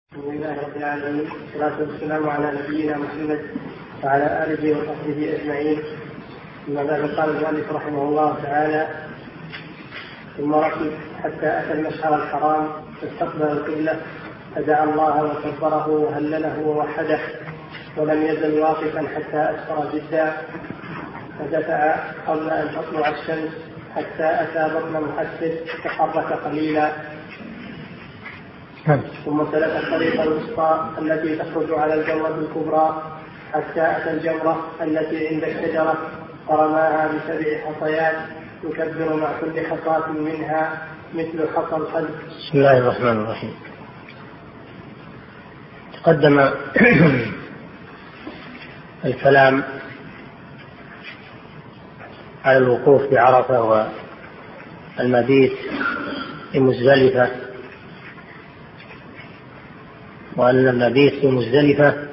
الحمد لله رب العالمين، والصلاة والسلام على نبينا محمد وعلى آله وصحبه أجمعين. أما بعد، قال المؤلف رحمه الله تعالى: ثم ركب حتى أتى المشعر الحرام فاستقبل القبلة فدعا الله وكبره وهلله ووحده، ولم يزل واقفا حتى أسفر جدا، فدفع قبل أن تطلع الشمس حتى أتى بطن محسد فتحرك قليلا، ثم سلك الطريق الوسطى التي تخرج على الجمرة الكبرى حتى أتى الجمرة التي عند الشجرة فرماها ب7 حصيات يكبر مع كل حصاة منها مثل حصى الخلف. بسم الله الرحمن الرحيم. تقدم الكلام على الوقوف بعرفة والمبيت في مزدلفة، وأن المبيت في مزدلفة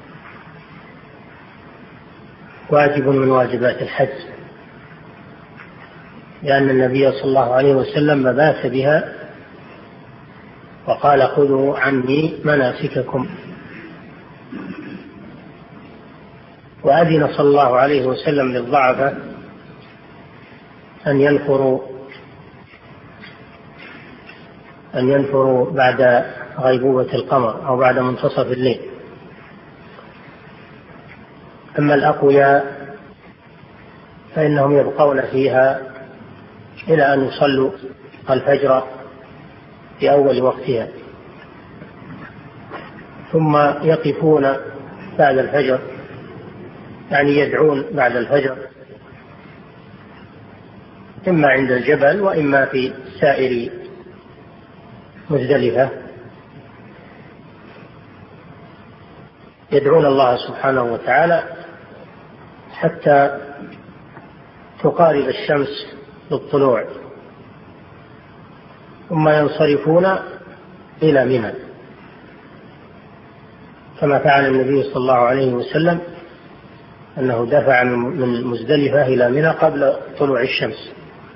واجب من واجبات الحج، لأن النبي صلى الله عليه وسلم مبات بها وقال: خذوا عني مناسككم. وأذن صلى الله عليه وسلم للضعفاء أن ينفروا بعد غيبوبة القمر أو بعد منتصف الليل. أما الأقوياء فإنهم يبقون فيها إلى أن يصلوا الفجر في أول وقتها، ثم يقفون بعد الفجر، يعني يدعون بعد الفجر، إما عند الجبل وإما في سائر مزدلفة، يدعون الله سبحانه وتعالى حتى تقارب الشمس بالطلوع، ثم ينصرفون إلى منى، كما فعل النبي صلى الله عليه وسلم، أنه دفع من مزدلفة إلى منى قبل طلوع الشمس،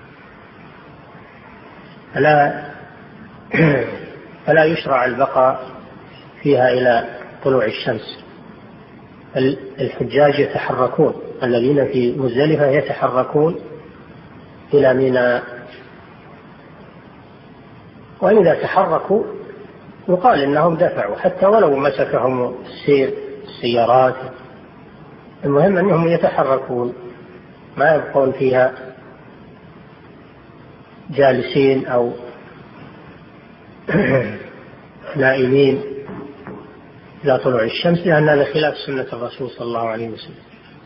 فلا يشرع البقاء فيها إلى طلوع الشمس. الحجاج يتحركون، الذين في مزدلفة يتحركون إلى منى، وإذا تحركوا يقال إنهم دفعوا، حتى ولو مسكهم السيارات، المهم أنهم يتحركون، ما يبقون فيها جالسين أو نائمين إلى طلوع الشمس، لأن هذا خلاف سنة الرسول صلى الله عليه وسلم.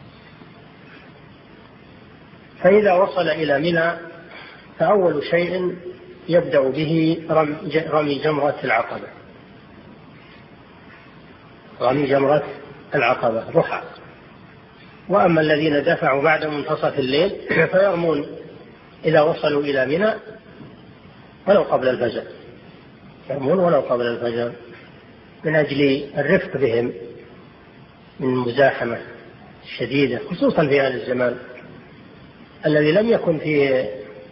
فإذا وصل إلى منى فأول شيء يبدأ به رمي جمرة العقبة، ضحى. وأما الذين دفعوا بعد منتصف الليل فيرمون إذا وصلوا إلى منى ولو قبل الفجر، من أجل الرفق بهم من المزاحمة الشديدة، خصوصا في هذا الزمان الذي لم يكن فيه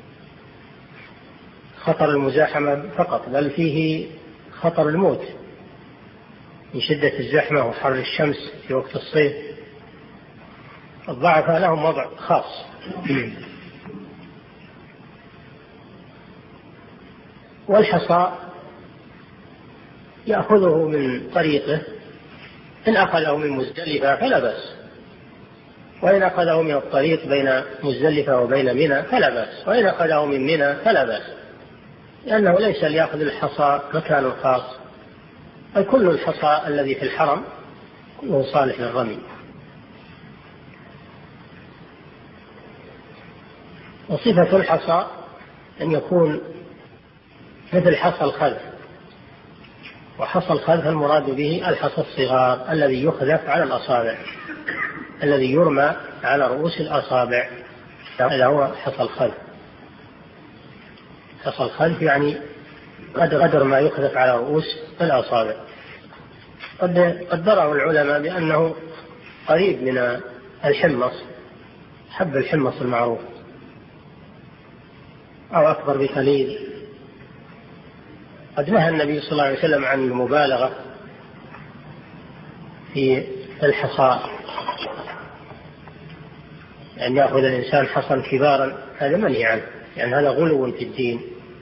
خطر المزاحمة فقط، بل فيه خطر الموت من شدة الزحمة وحر الشمس في وقت الصيف. الضعفاء لهم وضع خاص. والحصى يأخذه من طريقه، إن أخذه من مزدلفة فلا بأس، وإن أخذه من الطريق بين مزدلفة وبين منى فلا بأس، وإن أخذه من منى فلا بأس، لأنه ليس ليأخذ الحصى مكان خاص، بل كل الحصى الذي في الحرم كله صالح للرمي. وصفة الحصى أن يكون مثل حصى الخذف، وحصى الخذف المراد به الحصى الصغار الذي يخذف على الأصابع، الذي يرمى على رؤوس الأصابع، هذا هو حصى الخذف. حصى الخذف يعني قدر ما يخذف على رؤوس الأصابع. قدره العلماء بأنه قريب من الحمص، حب الحمص المعروف، أو أكبر بقليل. قد نهى النبي صلى الله عليه وسلم عن المبالغة في الحصى، أن يأخذ الإنسان حصى كبارا هذا منهي عنه، يعني هذا غلو في الدين.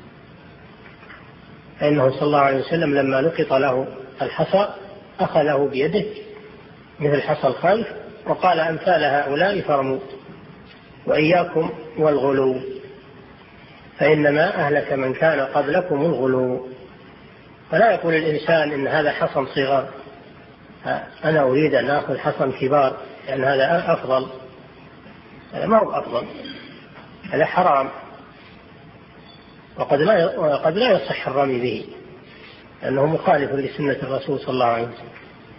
فإنه صلى الله عليه وسلم لما لقط له الحصى أخذه بيده مثل حصى الخلف وقال أمثال هؤلاء فارموا وإياكم والغلو فإنما أهلك من كان قبلكم الغلو. فلا يقول الإنسان إن هذا حصى صغار، أنا أريد أن أخذ حصى كبار لأن هذا أفضل. هذا ما هو أفضل، هذا حرام، وقد لا يصح الرمي به لأنه مخالف لسنة الرسول صلى الله عليه وسلم.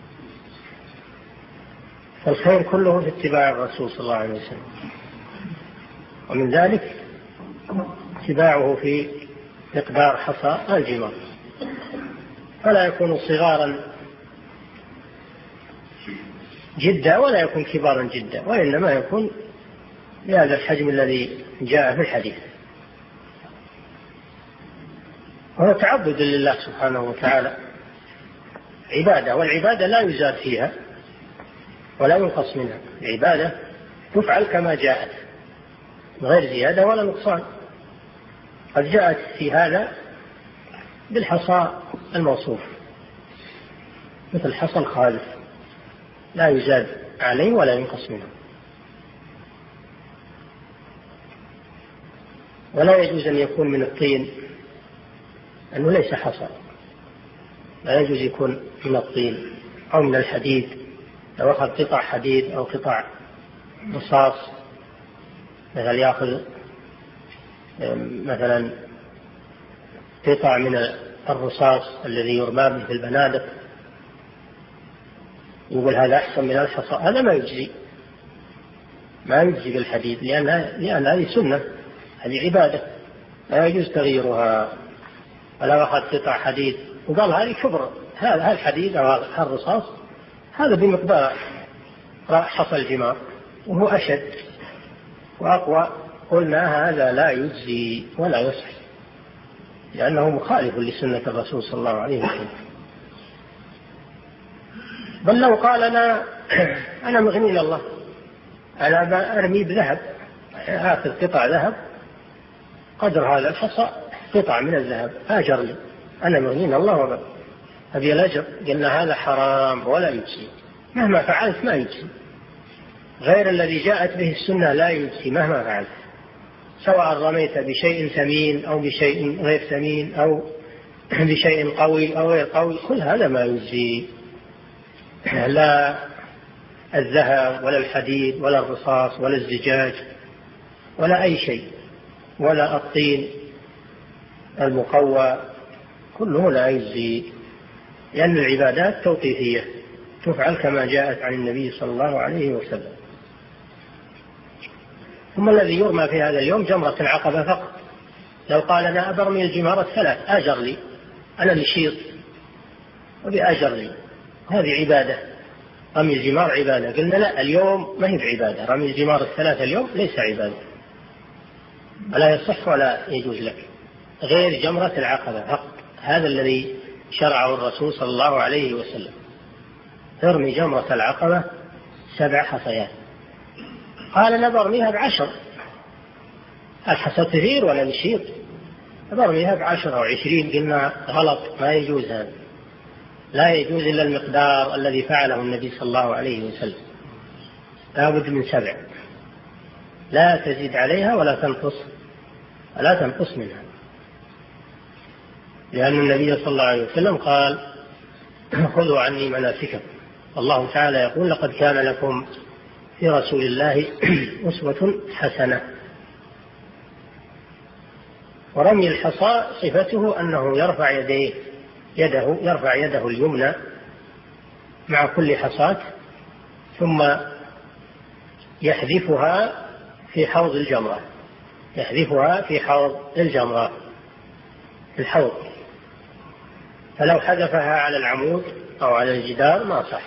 فالخير كله في اتباع الرسول صلى الله عليه وسلم، ومن ذلك اتباعه في مقدار حصى الجمار، فلا يكون صغارا جدا ولا يكون كبارا جدا، وإنما يكون بهذا الحجم الذي جاء في الحديث. وهو تعبد لله سبحانه وتعالى، عبادة، والعبادة لا يزاد فيها ولا ينقص منها، العبادة تفعل كما جاءت غير زيادة ولا نقصان. قد جاءت في هذا بالحصى الموصوف مثل حصى الخالف لا يزاد عليه ولا ينقص منه. ولا يجوز أن يكون من الطين، أنه ليس حصى، لا يجوز يكون من الطين أو من الحديد، لو أخذ قطع حديد أو قطع رصاص، مثل يأخذ مثلا قطع من الرصاص الذي يرمى في البنادق يقول هذا أحسن من الحصى، هذا ما يجزي بالحديد، لأن هذه سنة، هذه عبادة لا يجوز تغييرها. ولو أخذ قطع حديد وقال هذه كبر، هذا الحديد أو الرصاص هذا بمقدار حصى الجمار وهو أشد وأقوى، قلنا هذا لا يجزي ولا يصح لأنه مخالف لسنة الرسول صلى الله عليه وسلم. بل لو قال أنا مغني لله، أنا أرمي بذهب، آخذ قطع ذهب قدر هذا الحصى، قطع من الذهب، آجر لي، أنا مغني لله وبس، أبي الأجر. قلنا هذا حرام ولا يجزي، مهما فعلت ما يجزي، غير الذي جاءت به السنة لا يجزي مهما فعلت، سواء رميت بشيء ثمين أو بشيء غير ثمين أو بشيء قوي أو غير قوي، كل هذا ما يجزي، لا الذهب ولا الحديد ولا الرصاص ولا الزجاج ولا أي شيء، ولا الطين المقوى، كله لا يجزي، لأن العبادات توقيفية تفعل كما جاءت عن النبي صلى الله عليه وسلم. ثم الذي يرمى في هذا اليوم جمرة العقبة فقط. لو قال أنا أبرمي الجمار الثلاث آجر لي، أنا نشيط وبأجر لي، هذه عبادة، رمي الجمار عبادة. قلنا لا، اليوم ما هي بعبادة، رمي الجمار الثلاث اليوم ليس عبادة، ولا يصح ولا يجوز لك، غير جمرة العقبة فقط، هذا الذي شرعه الرسول صلى الله عليه وسلم، ترمي جمرة العقبة 7 حصيات. قال نبرميها ب10، الحصى كثير ولا نشيط، نبرميها ب10 أو 20، قلنا غلط، ما يجوز هذا، لا يجوز إلا المقدار الذي فعله النبي صلى الله عليه وسلم، لا بد من 7، لا تزيد عليها ولا تنقص منها، لأن النبي صلى الله عليه وسلم قال خذوا عني مناسككم، الله تعالى يقول لقد كان لكم في رسول الله أسوة حسنة. ورمي الحصى صفته أنه يرفع يده اليمنى مع كل حصاة، ثم يحذفها في حوض الجمرة، في الحوض، فلو حذفها على العمود أو على الجدار ما صح،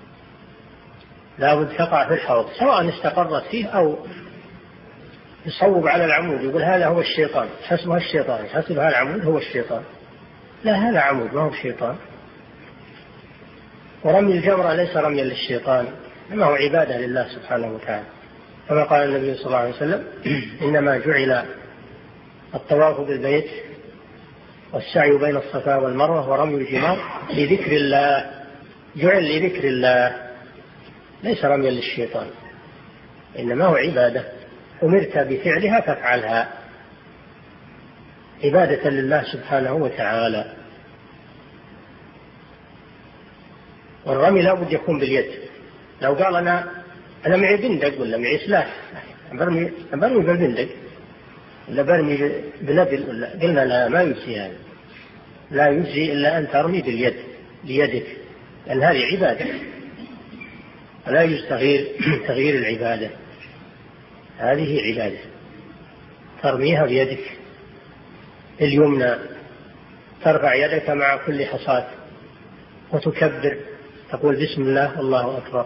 لا بد تقع في الحوض، سواء استقرت فيه أو يصوب على العمود، يقول هذا هو الشيطان، حسبها الشيطان، حسبها العمود هو الشيطان، لا، هذا عمود ما هو الشيطان. ورمي الجمرة ليس رميا للشيطان، إنه عبادة لله سبحانه وتعالى، كما قال النبي صلى الله عليه وسلم: إنما جعل الطواف بالبيت والسعي بين الصفا والمروة ورمي الجمار لذكر الله، جعل لذكر الله، ليس رميا للشيطان، إنما هو عبادة أمرت بفعلها فافعلها، عبادة لله سبحانه وتعالى. والرمي لا بد يكون باليد. لو قال أنا معي بندق ولا معي سلاح برمي بالبندق ولا برمي بنبل ولا، قلنا لا، ما يجزي هذا، لا يجزي إلا أن ترمي باليد بيدك، لأن هذه عبادة، ولا يجوز تغيير العبادة، هذه عبادة ترميها بيدك اليمنى، ترفع يدك مع كل حصاة وتكبر، تقول بسم الله الله أكبر،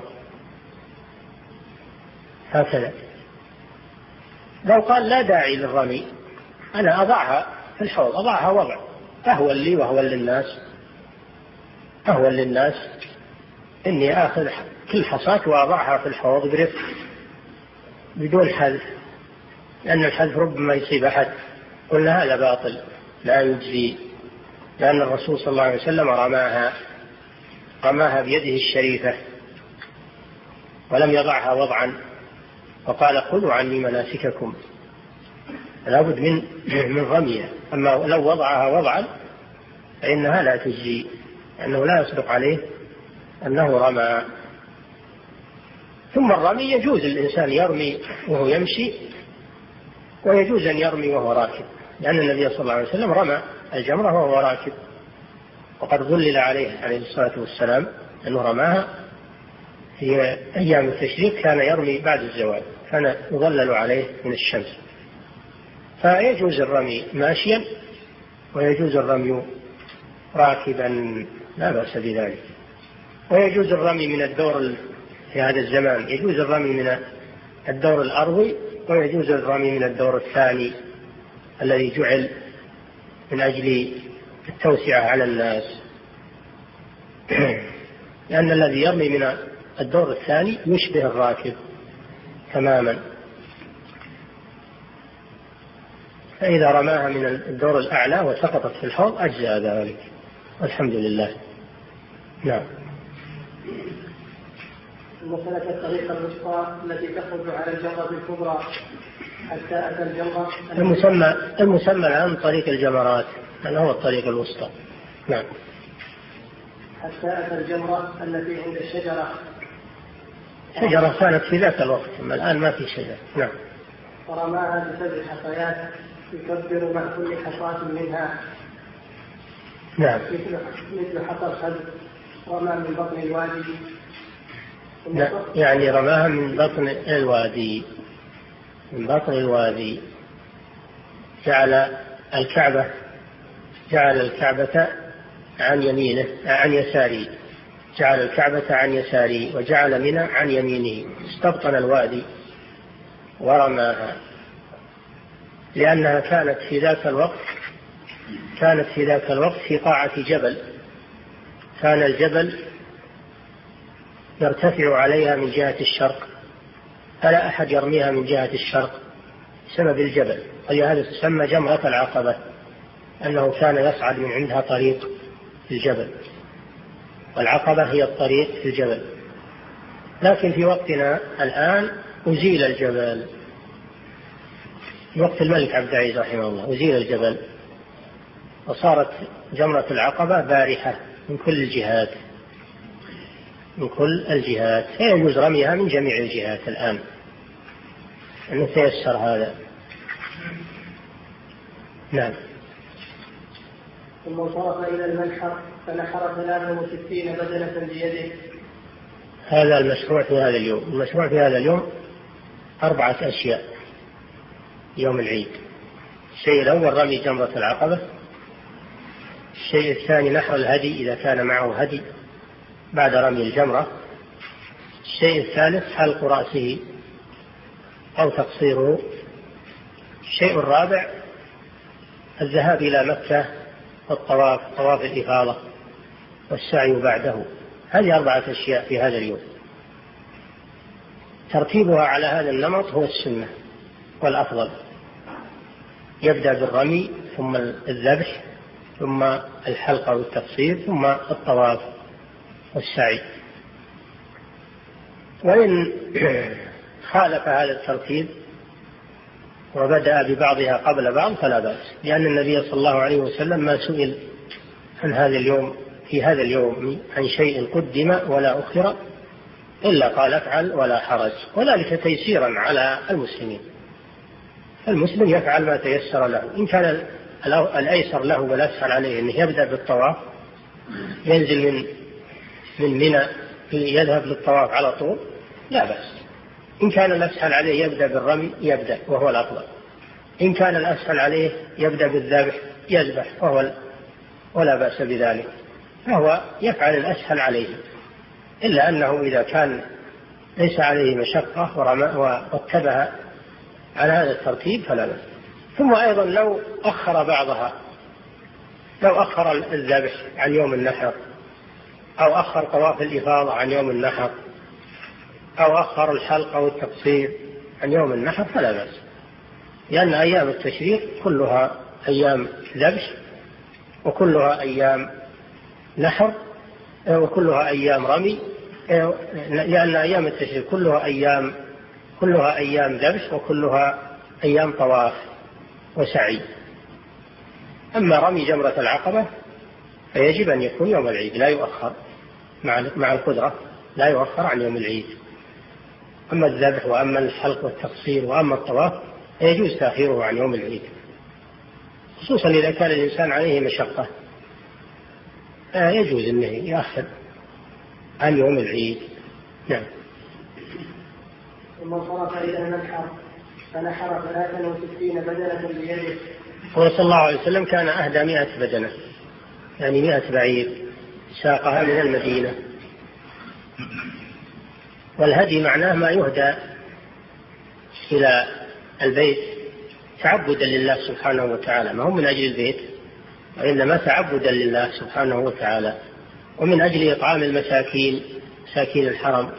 هكذا. لو قال لا داعي للرمي، أنا أضعها في الحوض، أضعها وضع أهون لي وأهون للناس، إني آخذ كل حصاة وأضعها في الحوض برفق بدون حذف، لأن الحذف ربما يصيب أحد، قلنا هذا باطل لا يجزي، لأن الرسول صلى الله عليه وسلم رماها بيده الشريفة ولم يضعها وضعا، وقال: خذوا عني مناسككم، لا بد من رميها. أما لو وضعها وضعا فإنها لا تجزي، لأنه لا يصدق عليه أنه رمى. ثم الرمي يجوز الإنسان يرمي وهو يمشي، ويجوز أن يرمي وهو راكب، لأن النبي صلى الله عليه وسلم رمى الجمرة وهو راكب، وقد ظلل عليه الصلاة والسلام أنه رماها في أيام التشريق، كان يرمي بعد الزوال، كان يظلل عليه من الشمس. فيجوز الرمي ماشيا ويجوز الرمي راكبا، لا بأس بذلك. ويجوز الرمي من الدور في هذا الزمان، يجوز الرمي من الدور الأرضي، ويجوز الرمي من الدور الثاني الذي جعل من أجل التوسعة على الناس، لأن الذي يرمي من الدور الثاني يشبه الراكب تماما. فإذا رماها من الدور الأعلى وسقطت في الحوض أجزاء ذلك، والحمد لله. نعم. مسألة الطريقة الوسطى التي تخرج على الجمرة الكبرى حتى أتى الجمرة، المسمى الآن طريق الجمرات، هذا هو الطريق الوسطى. نعم. حتى أتى الجمرة التي عند الشجرة كانت في ذاك الوقت، أما الآن ما في شجرة. نعم. فرماها ب7 حصيات يكبر مع كل حصاة منها. نعم. مثل حصى الخد، رمى من بطن الوادي. يعني رماها من بطن الوادي. جعل الكعبة عن يمينه، عن يساره، جعل الكعبة عن يساره، وجعل منى عن يمينه، استبطن الوادي ورماها، لأنها كانت في ذاك الوقت في قاعة جبل، كان الجبل يرتفع عليها من جهة الشرق، فلا أحد يرميها من جهة الشرق بسبب الجبل، ولهذا تسمى جمرة العقبة، أنه كان يصعد من عندها طريق في الجبل، والعقبة هي الطريق في الجبل. لكن في وقتنا الآن أزيل الجبل، في وقت الملك عبد العزيز رحمه الله أزيل الجبل، وصارت جمرة العقبة بارحة من كل الجهات، فيجوز رميها من جميع الجهات الآن، أنه تيسر هذا. نعم. ثم انصرف إلى المنحر فنحر 63 بدنة بيده. هذا المشروع في هذا اليوم. المشروع في هذا اليوم 4 أشياء يوم العيد. الشيء الأول رمي جمرة العقبة، الشيء الثاني نحر الهدي إذا كان معه هدي بعد رمي الجمرة، الشيء الثالث حلق رأسه أو تقصيره، الشيء الرابع الذهاب إلى مكة والطواف، طواف الإفاضة والسعي بعده، هذه 4 أشياء في هذا اليوم، ترتيبها على هذا النمط هو السنة والأفضل. يبدأ بالرمي، ثم الذبح، ثم الحلق أو التقصير، ثم الطواف والسعي. وإن خالف هذا الترتيب وبدأ ببعضها قبل بعض فلا بأس، لأن النبي صلى الله عليه وسلم ما سئل عن هذا اليوم في هذا اليوم عن شيء قدم ولا أخر إلا قال افعل ولا حرج، وذلك تيسيرا على المسلمين. المسلم يفعل ما تيسر له. إن كان الأيسر له والأسهل عليه أنه يبدأ بالطواف، ينزل من منى يذهب للطواف على طول، لا بأس. إن كان الأسهل عليه يبدأ بالرمي يبدأ وهو الأفضل. إن كان الأسهل عليه يبدأ بالذبح يذبح ولا بأس بذلك، فهو يفعل الأسهل عليه، إلا أنه إذا كان ليس عليه مشقة واتبع على هذا الترتيب فلا بأس. ثم أيضا لو أخر بعضها، لو أخر الذبح عن يوم النحر، أو أخر طواف الإفاضة عن يوم النحر، أو أخر الحلق أو التقصير عن يوم النحر فلا بأس، لأن أيام التشريق كلها أيام ذبح، وكلها أيام نحر، وكلها أيام رمي، لأن أيام التشريق كلها أيام ذبح، وكلها أيام طواف وسعي. أما رمي جمرة العقبة فيجب أن يكون يوم العيد، لا يؤخر مع القدرة، لا يؤخر عن يوم العيد. أما الذبح وأما الحلق والتقصير وأما الطواف يجوز تأخيره عن يوم العيد، خصوصا إذا كان الإنسان عليه مشقة، يجوز أنه يأخر عن يوم العيد. نعم. ثم صرف إلى المنحر فنحر 63 بدنة بيده. صلى الله عليه وسلم كان أهدى 100 بدنة، يعني 100 بعير ساقها من المدينة. والهدي معناه ما يهدى إلى البيت تعبدا لله سبحانه وتعالى، ما هو من أجل البيت، وإنما تعبدا لله سبحانه وتعالى، ومن أجل إطعام المساكين، مساكين الحرم.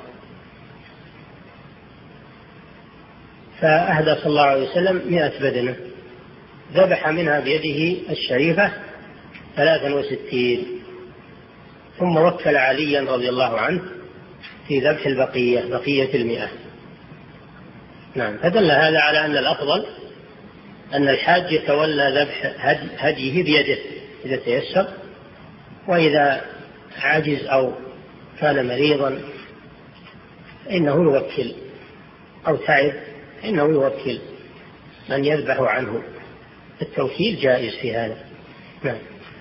فأهدى صلى الله عليه وسلم 100 بدنة، ذبح منها بيده الشريفة 63، ثم وكل عليا رضي الله عنه في ذبح بقية 100. نعم. فدل هذا على أن الأفضل أن الحاج يتولى ذبح هديه بيده إذا تيسر، وإذا عجز أو كان مريضا إنه يوكل، أو تعب إنه يوكل من يذبح عنه، التوكيل جائز في هذا. نعم.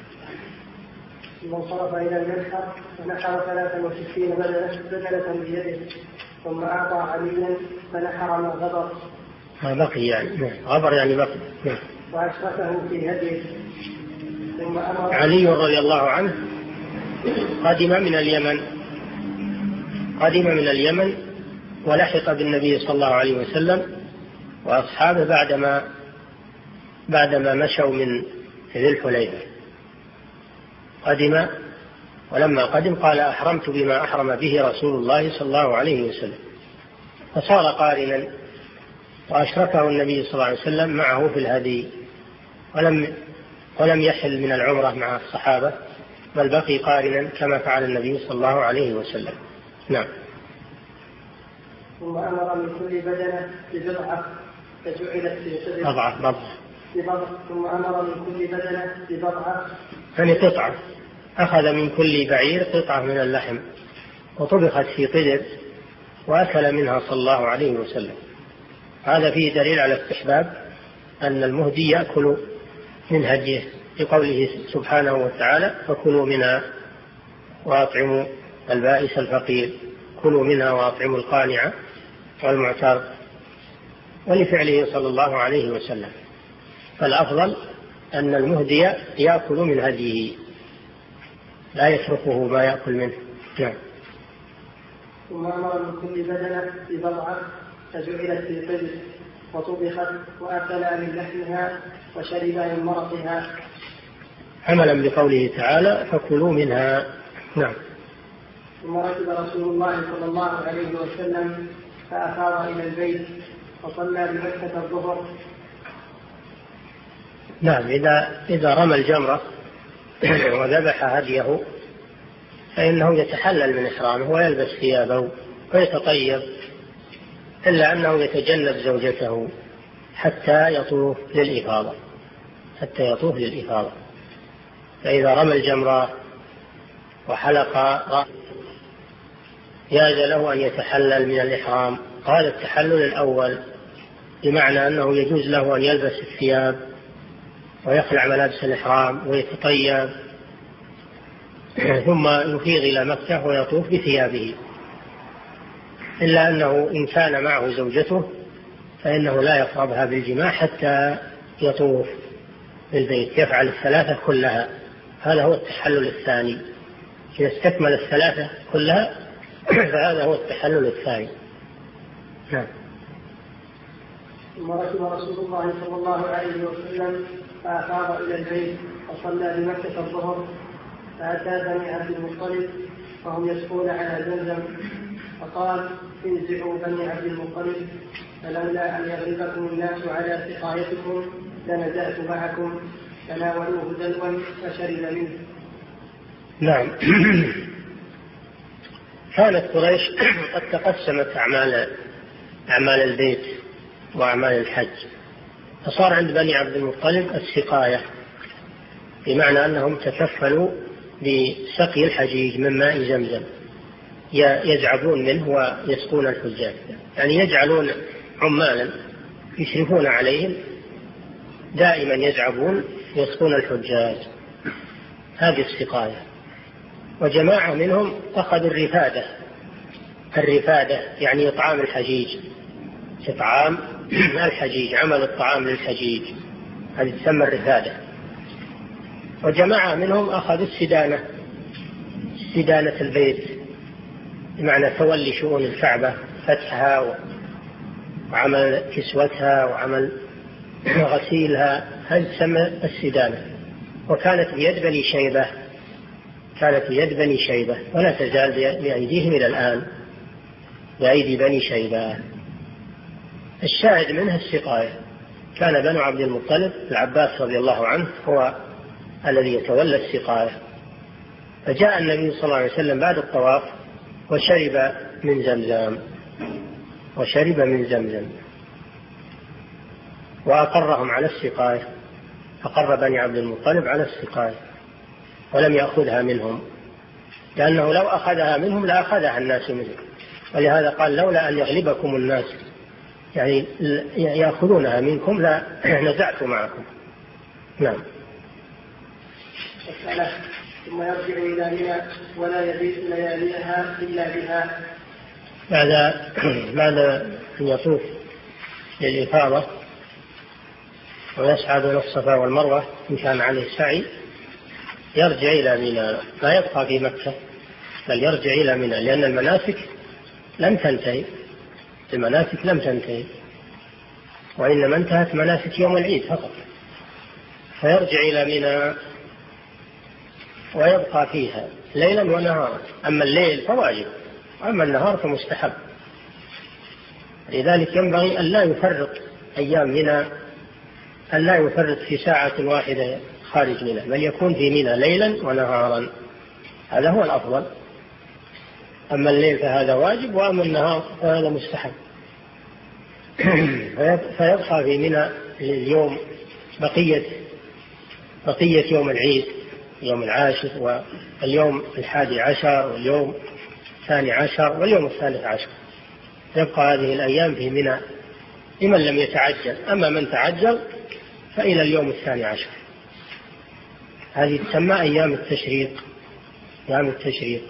ثم صرف إلى المنحر فنحر 63 بدنة بيده، ثم أعطى عليا فنحر ما غبر. ما بقي يعني، غبر يعني بقي. وأشركه في هديه. ثم أمر علي رضي الله عنه قدم من اليمن ولحق بالنبي صلى الله عليه وسلم وأصحابه بعدما مشوا من ذي الحليفة. قدم، ولما قدم قال أحرمت بما أحرم به رسول الله صلى الله عليه وسلم، فصار قارنا، وأشركه النبي صلى الله عليه وسلم معه في الهدي، ولم يحل من العمرة مع الصحابة، بل بقي قارنا كما فعل النبي صلى الله عليه وسلم. نعم. ثم أمر من كل بدنة ببضعة فجعلت في صدر بضعة. ثم أمر من كل بدنة ببضعة، يعني قطعة، أخذ من كل بعير قطعة من اللحم وطبخت في قدر وأكل منها صلى الله عليه وسلم. هذا فيه دليل على استحباب أن المهدي يأكل من هديه، لقوله سبحانه وتعالى فكلوا منها وأطعموا البائس الفقير، كلوا منها وأطعموا القانع والمعتر، ولفعله صلى الله عليه وسلم. فالأفضل أن المهدي يأكل من هديه، لا يتركه ما يأكل منه. نعم. ثم أمر من كل بدنة ببضعة فجعلت في قدر وطبخت وأكلا من لحمها وشربا من مرقها، عملا بقوله تعالى فكلوا منها. نعم. ثم ركب رسول الله صلى الله عليه وسلم فأفاض إلى البيت وصلى بمكة الظهر. نعم، إذا رمى الجمرة وذبح هديه فإنه يتحلل من إحرامه ويلبس ثيابه ويتطيب، إلا أنه يتجنب زوجته حتى يطوف للإفاضة. فإذا رمى الجمرة وحلق رأسه جاز له أن يتحلل من الإحرام. قال التحلل الأول بمعنى أنه يجوز له أن يلبس الثياب ويخلع ملابس الإحرام ويتطيب، ثم يفيض إلى مكة ويطوف بثيابه، إلا أنه إن كان معه زوجته فإنه لا يقربها بالجماع حتى يطوف بالبيت، يفعل الثلاثة كلها. هذا هو التحلل الثاني. إذا استكمل الثلاثة كلها فهذا هو التحلل الثاني. نعم. ثم ركب رسول الله صلى الله عليه وسلم فأفاض إلى البيت وصلى بمكة الظهر، فأتى بني عبد المطلب وهم يسقون على زمزم، فقال: انزعوا بني عبد المطلب، فلولا أن يغلبكم الناس على سقايتكم لنزعت معكم. فناولوه دلوا فشرب منه. نعم. كانت قريش قد تقسمت أعمال البيت وأعمال الحج، فصار عند بني عبد المطلب السقاية، بمعنى أنهم تكفلوا بسقي الحجيج من ماء زمزم، يزعبون منه ويسقون الحجاج، يعني يجعلون عمالا يشرفون عليهم دائما يزعبون يسقون الحجاج. هذه السقاية. وجماعة منهم أخذوا الرفادة يعني إطعام الحجيج، إطعام الحجيج، عمل الطعام للحجيج، هذه تسمى الرفادة. وجماعة منهم أخذوا استدانة البيت، بمعنى تولي شؤون الكعبة، فتحها وعمل كسوتها وعمل غسيلها، هذه تسمى السدانة. وكانت بيد بني شيبة ولا تزال بأيديهم إلى الآن، بأيدي بني شيبة. الشاهد منها السقاية. كان بنو عبد المطلب العباس رضي الله عنه هو الذي يتولى السقاية. فجاء النبي صلى الله عليه وسلم بعد الطواف وشرب من زمزم وأقرهم على السقاية، أقر بني عبد المطلب على السقاية ولم يأخذها منهم، لأنه لو أخذها منهم لأخذها الناس منه. ولهذا قال: لولا أن يغلبكم الناس، يعني يأخذونها منكم لا نزعت معكم. نعم. ثم يرجع إلى منى ولا يبيت لياليها إلا بها. بعد أن يطوف للإفاضة ويسعى بين الصفا والمروة إن كان عليه سعي، يرجع إلى منى، لا يبقى في مكة بل يرجع إلى منى، لأن المناسك لم تنتهي، وإنما انتهت مناسك يوم العيد فقط. فيرجع إلى منى ويبقى فيها ليلا ونهارا. أما الليل فواجب، أما النهار فمستحب. لذلك ينبغي أن لا يفرط أيام منى، أن لا يفرط في ساعة واحدة خارج منى، بل يكون في منى ليلا ونهارا، هذا هو الأفضل. أما الليل فهذا واجب، وأما النهار فهذا مستحب. فيبقى في منى اليوم بقية يوم العيد، يوم 10 واليوم 11 واليوم 12 واليوم 13. يبقى هذه الأيام في منى لمن لم يتعجل. أما من تعجل فإلى اليوم 12. هذه تسمى أيام التشريق،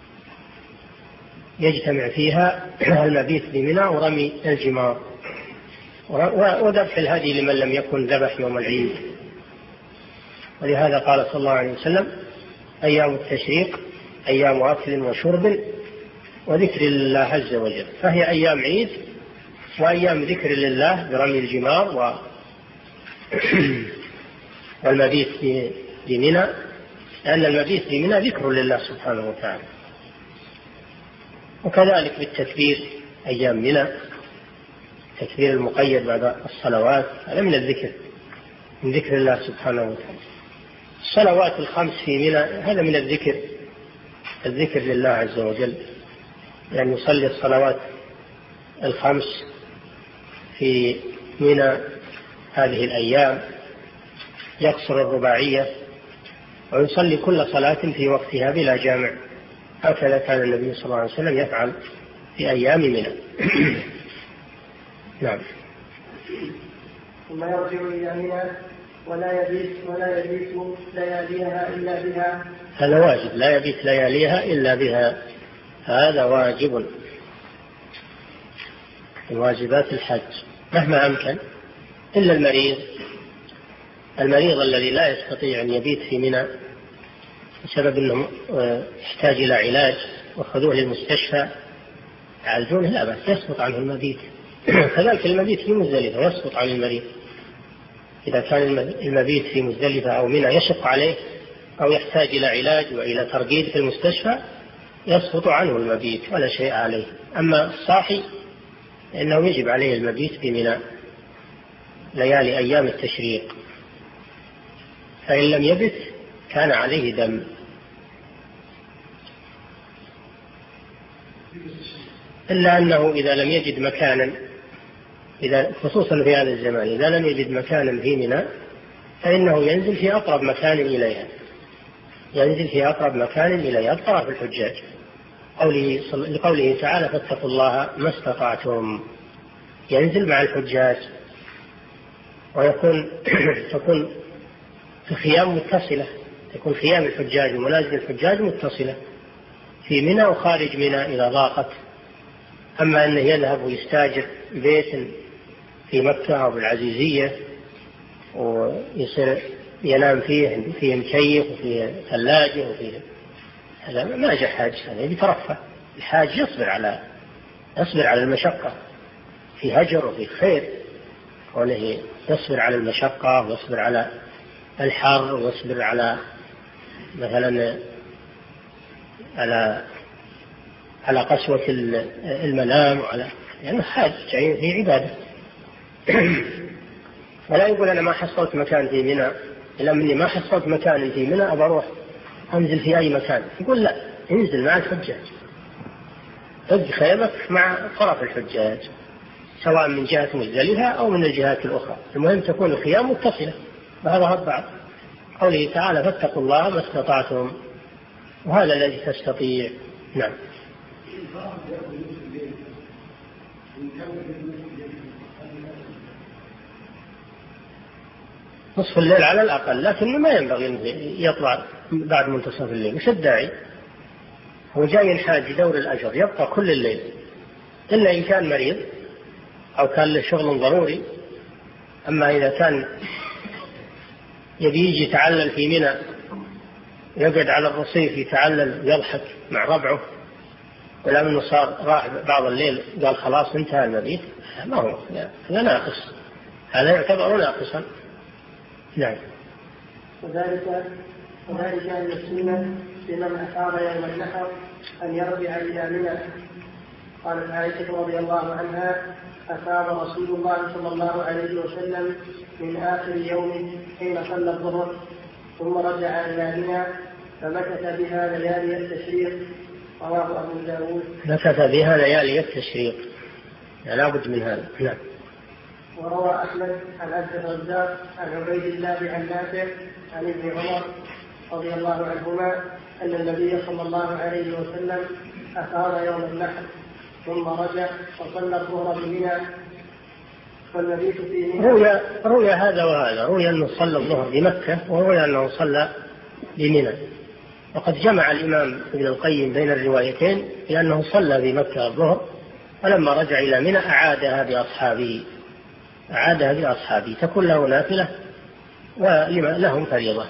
يجتمع فيها المبيت بمنى ورمي الجمار وذبح الهدي لمن لم يكن ذبح يوم العيد. ولهذا قال صلى الله عليه وسلم: أيام التشريق أيام أكل وشرب وذكر لله عز وجل. فهي أيام عيد وأيام ذكر لله برمي الجمار والمبيت بمنى، لأن المبيت بمنى ذكر لله سبحانه وتعالى. وكذلك بالتكبير أيام منى، التكبير المقيد بعد الصلوات هذا من الذكر، من ذكر الله سبحانه وتعالى. الصلوات الخمس في منى هذا من الذكر لله عز وجل، يعني يصلي الصلوات الخمس في منى هذه الأيام، يقصر الرباعية ويصلي كل صلاة في وقتها بلا جامع، هكذا كان النبي صلى الله عليه وسلم يفعل في أيام منى. نعم. ثم يرجع إلى منى ولا يبيت لياليها إلا بها. هذا واجب، لا يبيت لياليها إلا بها، هذا واجب من واجبات الحج مهما أمكن، إلا المريض الذي لا يستطيع أن يبيت في منى بسبب أنه يحتاج إلى علاج وخذوه للمستشفى يعالجونه لا بأس، يسقط عنه المبيت. كذلك المبيت في مزدلفة يسقط عن المريض، إذا كان المبيت في مزدلفة أو منى يشق عليه أو يحتاج إلى علاج وإلى ترقيد في المستشفى يسقط عنه المبيت ولا شيء عليه. أما الصاحي إنه يجب عليه المبيت بمنى ليالي أيام التشريق، فإن لم يبت كان عليه دم. إلا أنه إذا لم يجد مكانا، خصوصا في هذا الزمان، إذا لم يجد مكانا في منى فإنه ينزل في أقرب مكان إليها، طرف الحجاج، لقوله تعالى فاتقوا الله ما استطعتم، ينزل مع الحجاج تكون الخيام متصلة، تكون خيام الحجاج ومنازل الحجاج متصلة في منى وخارج منى إذا ضاقت. أما أنه يذهب ويستاجر بيت في مكة أو بالعزيزية ويصير ينام فيه مكيف وفيه ثلاجة هذا ما جاء حاج، هذا يترفه. الحاج يصبر على المشقة، في هجر وفي خير، وله يصبر على المشقة ويصبر على الحر ويصبر على مثلا على قسوة المنام يعني حاج في عبادة. ولا يقول أنا ما حصلت مكان في منى، إلا مني ما حصلت مكان في منى أبى أروح أنزل في أي مكان. يقول لا، انزل مع الحجاج، ادخل خيمك مع طرف الحجاج سواء من جهة مزدلفة أو من الجهات الأخرى، المهم تكون الخيام متصلة بعضها ببعض. قوله تعالى فاتقوا الله ما استطعتم، وهذا الذي تستطيع. نعم. نصف الليل على الأقل، لكن ما ينبغي أن يطلع بعد منتصف الليل. وش الداعي؟ هو جاي الحاج يدور الأجر يبقى كل الليل، إلا إن كان مريض أو كان له شغل ضروري. أما إذا كان يبي يجي يتعلل في منى، يقعد على الرصيف يتعلل ويضحك مع ربعه، ولا منه صار راح بعض الليل قال خلاص انتهى المبيت، ما هو هذا ناقص، هذا يعتبر ناقصا. نعم. وذلك أن السنة لمن أفاض يوم النحر أن يرجع إلى منى. قالت عائشة رضي الله عنها أفاض رسول الله صلى الله عليه وسلم من آخر يوم حين صلى الظهر ثم رجع إلى منى فمكث بها ليالي التشريق. رواه أبو داود. مكث بها ليالي التشريق، لا بد من هذا. نعم. وروى أحمد عن عبد الرزاق عن عبيد الله عن نافع عن ابن عمر رضي الله عنهما أن النبي صلى الله عليه وسلم أفاض يوم النحر ثم رجع وصلى الظهر بمنى والمبيت في منى. روي هذا وهذا، روي أنه صلى الظهر بمكة وروي أنه صلى بمنى، وقد جمع الإمام ابن القيم بين الروايتين لأنه صلى بمكة الظهر ولما رجع إلى منى أعادها بأصحابه تكون له نافلة ولهم فريضة،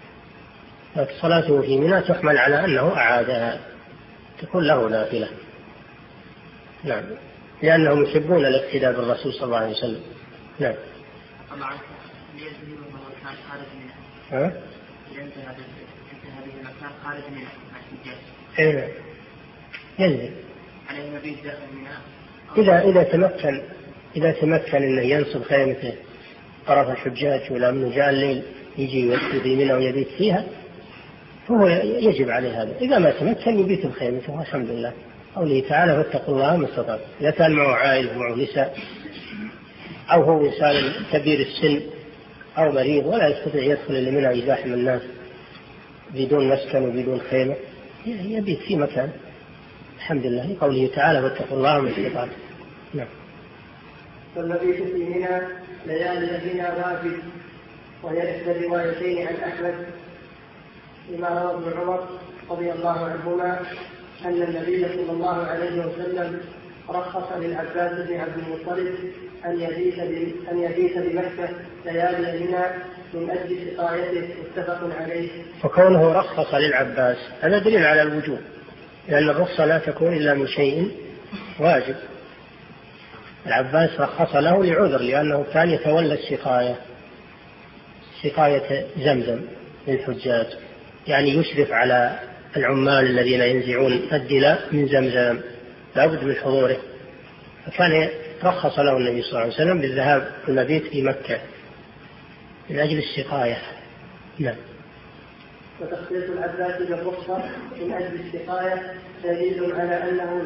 صلاته في منى تحمل على أنه أعادها تكون له نافلة. نعم، لأنهم يحبون الاقتداء بالرسول صلى الله عليه وسلم. نعم. طبعا ينزل كان خارج منها. ينزل هذه المكان خارج منها. ينزل يعني المبيت داخل منها. إذا تمكن أنه ينصب خيمته طرف الحجاج ولا من جاء الليل يجي يسجد منها ويبيت فيها فهو يجب عليه هذا. إذا ما تمكن يبيت بخيمته والحمد لله. قوله تعالى فاتقوا الله ما استطعتم. إذا كان معه عائلة ومعه نساء أو هو إنسان كبير السن أو مريض ولا يستطيع يدخل إلا منها يزاحم الناس بدون مسكن وبدون خيمة يبيت في مكان الحمد لله. قوله تعالى فاتقوا الله ما استطعتم. نعم. والمبيت في منى ليالي منى واجب، وهي إحدى الروايتين عن أحمد لما روى ابن عمر رضي الله عنهما أن النبي صلى الله عليه وسلم رخص للعباس بن عبد المطلب أن يبيت بمكة ليالي منى من أجل سقايته متفق عليه. وكونه رخص للعباس هذا دليل على الوجوب، لأن الرخصة لا تكون إلا من شيء واجب. العباس رخص له لعذر لأنه كان يتولى سقاية زمزم للحجاج، يعني يشرف على العمال الذين ينزعون الدلاء من زمزم لا بد من حضوره، فكان رخص له النبي صلى الله عليه وسلم بالذهاب المبيت في مكة من أجل السقاية. نعم. وتخصيص العباس بالرخصة من أجل السقاية دليل على أنه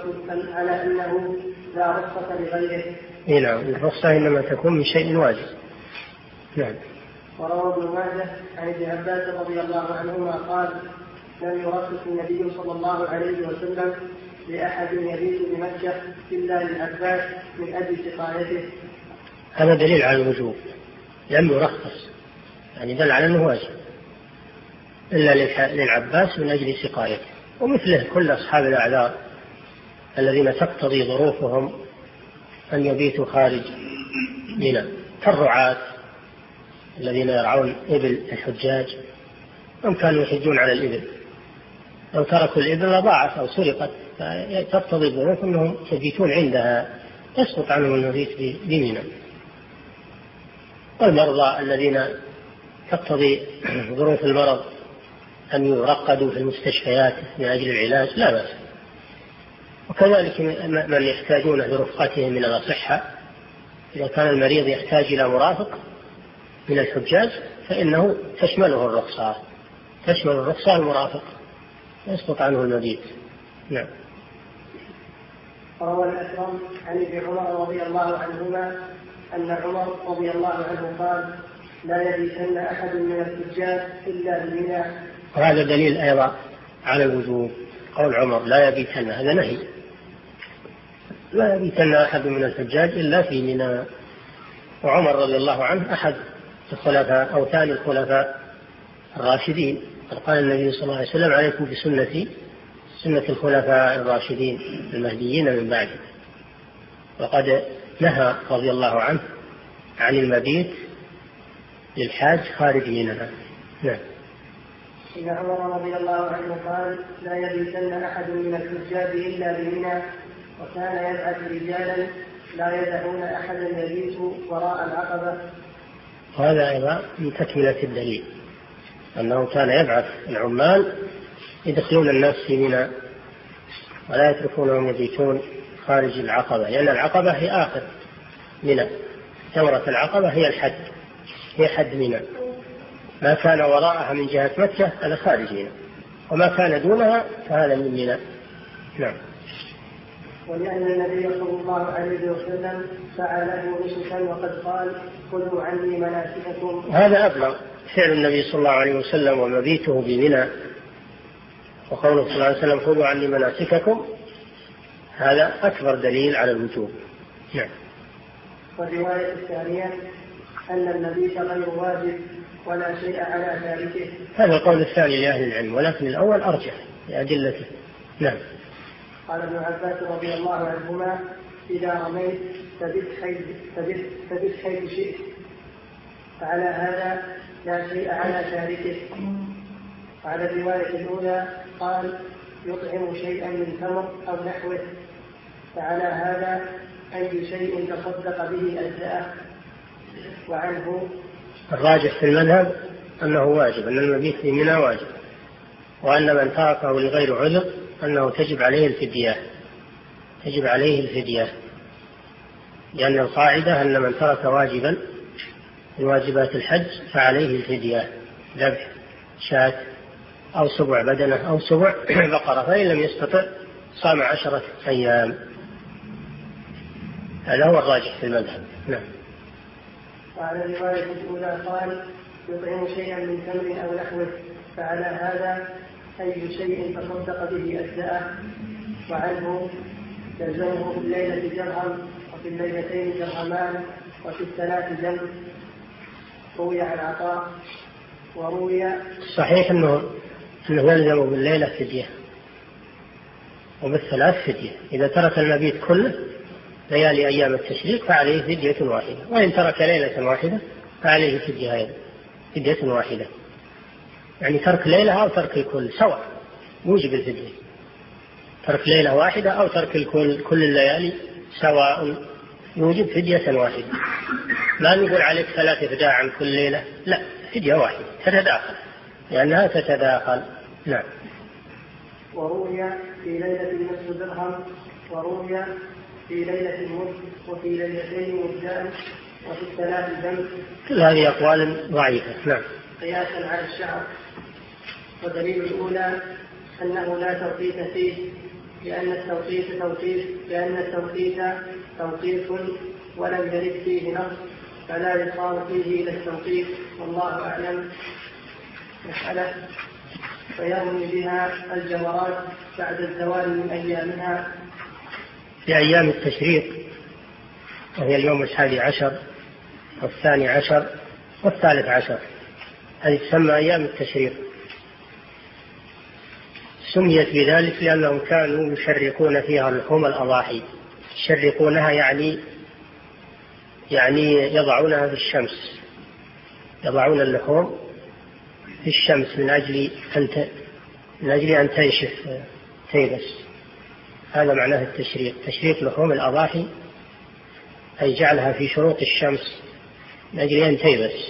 لا رخصة لغيره. نعم، الرخصة إنما تكون من شيء واجب. نعم. وروى ابن ماجه عن ابن عباس رضي الله عنهما قال لم يرخص النبي صلى الله عليه وسلم لأحد يبيت بمكة إلا للعباس من أجل سقايته. هذا دليل على الوجوب، لم يرخص يعني دل على أنه واجب إلا للعباس من أجل سقايته، ومثله كل أصحاب الأعذار الذين تقتضي ظروفهم أن يبيتوا خارج منى كالرعاة الذين يرعون إبل الحجاج، هم كانوا يحجون على الإبل، لو تركوا الإبل لضاعت أو سرقت، فتقتضي ظروف أنهم يبيتون عندها يسقط عنهم المبيت بمنى. والمرضى الذين تقتضي ظروف المرض أن يرقدوا في المستشفيات من أجل العلاج لا بأس. وكذلك من يحتاجون لرفقتهم من الأصحة، إذا كان المريض يحتاج إلى مرافق من الحجاج فإنه تشمل الرخصة المرافق يسقط عنه المبيت. نعم. روى الأكرم عن ابن عمر رضي الله عنهما أن عمر رضي الله عنه قال لا يبيتن أحد من الحجاج إلا بمنى. وهذا دليل أيضا على الوجوب، قول عمر لا يبيتن، هذا نهي، لا يبيتن أحد من الحجاج إلا في منى. وعمر رضي الله عنه أحد الخلفاء أو ثاني الخلفاء الراشدين، قال النبي صلى الله عليه وسلم عليكم بسنتي سنة الخلفاء الراشدين المهديين من بعد. وقد نهى رضي الله عنه عن المبيت للحاج خارج منى. نعم. إن عمر رضي الله عنه قال لا يبيتن أحد من الحجاج إلا بمنى، وكان يبعث رجالا لا يدعون أحدا يبيت وراء العقبة. وهذا أيضا من تكملة الدليل أنه كان يبعث العمال يدخلون الناس في منى ولا يتركونهم يبيتون خارج العقبة، لأن العقبة هي آخر منى، ثمرة العقبة هي الحد، هي حد منى، ما كان وراءها من جهة مكة هذا خارج منى، وما كان دونها فهذا من منى. نعم. ولأن النبي صلى الله عليه وسلم فعله نسكا وقد قال خذوا عني مناسككم. هذا أبلغ، فعل النبي صلى الله عليه وسلم ومبيته بمنى وقوله صلى الله عليه وسلم خذوا عني مناسككم، هذا أكبر دليل على الوجوب. نعم. والرواية الثانية أن المبيت غير واجب ولا شيء على ذلك. هذا القول الثاني لأهل العلم، ولكن الأول أرجح لأدلته. نعم. قال ابن عباس رضي الله عنهما إذا رميت فبت حيث شئت، فعلى هذا لا شيء على تاركه. على الرواية الأولى قال يطعم شيئا من تمر أو نحوه، فعلى هذا أي شيء تصدق به أجزاءه. وعنه الراجح في المذهب أنه واجب، أن المبيت في منى واجب، وأن من تركه لغير عذر أنه تجب عليه الفدية. يجب عليه الفدية، لأن القاعدة أن من ترك واجبا من واجبات الحج فعليه الفدية، ذبح شاة أو سبع بدنة أو سبع بقرة، فإن لم يستطع صام 10 أيام. هذا هو الراجح في المذهب. نعم. وعلى الرواية الأولى قال يطعم شيئا من تمر أو نحوه، فعلى هذا أي شيء تصدق به أجزاءه، وعنه يلزمه في الليلة درهم وفي الليلتين درهمان وفي الثلاث جنب. روي عن عطاء وروي صحيح أنه يلزم بالليلة فدية وبالثلاث فدية. إذا ترك المبيت كله ليالي أيام التشريق فعليه فدية واحدة، وإن ترك ليلة واحدة فعليه فدية واحدة. يعني ترك ليلة أو ترك الكل سواء يوجب الفدية، ترك ليلة واحدة أو ترك الكل كل الليالي سواء يوجب فدية واحدة. لا نقول عليك 3 فداء عن كل ليلة، لا، فدية واحدة تتداخل لأنها تتداخل. نعم. وروي في ليلة نصف درهم، وروي في ليلة مد، وفي ليلتين مدان، وفي الثلاث جنب. كل هذه أقوال ضعيفة. نعم. قياسا على الشعر. ودليل الأولى أنه لا توقيت فيه، لأن التوقيت توقيف ولم يرد فيه نص، فلا يصار فيه إلى التوقيت، والله أعلم. مسألة فيرمي بها الجمرات بعد الزوال من أيامها في أيام التشريق، وهي اليوم 11 و12 و13، هذه تسمى أيام التشريق. سميت بذلك لأنهم كانوا يشرقون فيها لحوم الأضاحي. يشرقونها يعني يضعونها في الشمس، يضعون اللحوم في الشمس من أجل أن تنشف تيبس. هذا معناه التشريق، تشريق لحوم الأضاحي أي جعلها في شروق الشمس من أجل أن تيبس.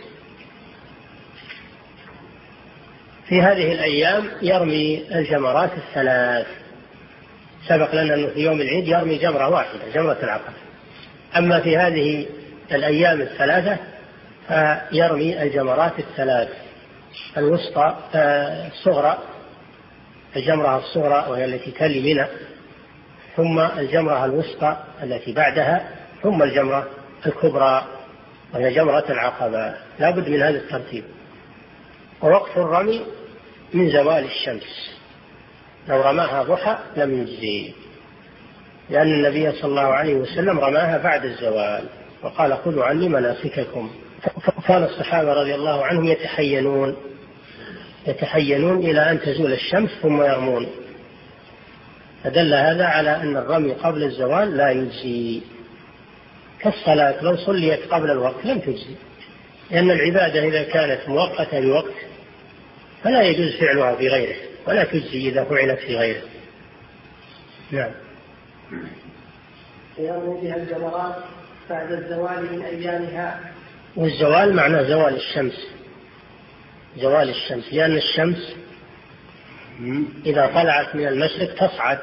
في هذه الأيام يرمي الجمرات الثلاث. سبق لنا أنه في يوم العيد يرمي جمرة واحدة، جمرة العقبة. أما في هذه الأيام الثلاثة فيرمي الجمرات الثلاث، الوسطى الصغرى، الجمرة الصغرى وهي التي تلي منى، ثم الجمرة الوسطى التي بعدها، ثم الجمرة الكبرى وهي جمرة العقبة. لا بد من هذا الترتيب. ووقت الرمي من زوال الشمس، لو رماها ضحى لم يجزي، لأن النبي صلى الله عليه وسلم رماها بعد الزوال وقال خذوا عني مناسككم. كان الصحابة رضي الله عنهم يتحينون إلى أن تزول الشمس ثم يرمون، فدل هذا على أن الرمي قبل الزوال لا يجزي، كالصلاة لو صليت قبل الوقت لم تجزي، لأن العبادة إذا كانت مؤقتة بوقت فلا يجوز فعلها في غيره، ولا تجزي إذا فعلت في غيره. نعم. يرمي بها الجمرات بعد الزوال من أيامها. والزوال معناه زوال الشمس، زوال الشمس، لأن الشمس إذا طلعت من المشرق تصعد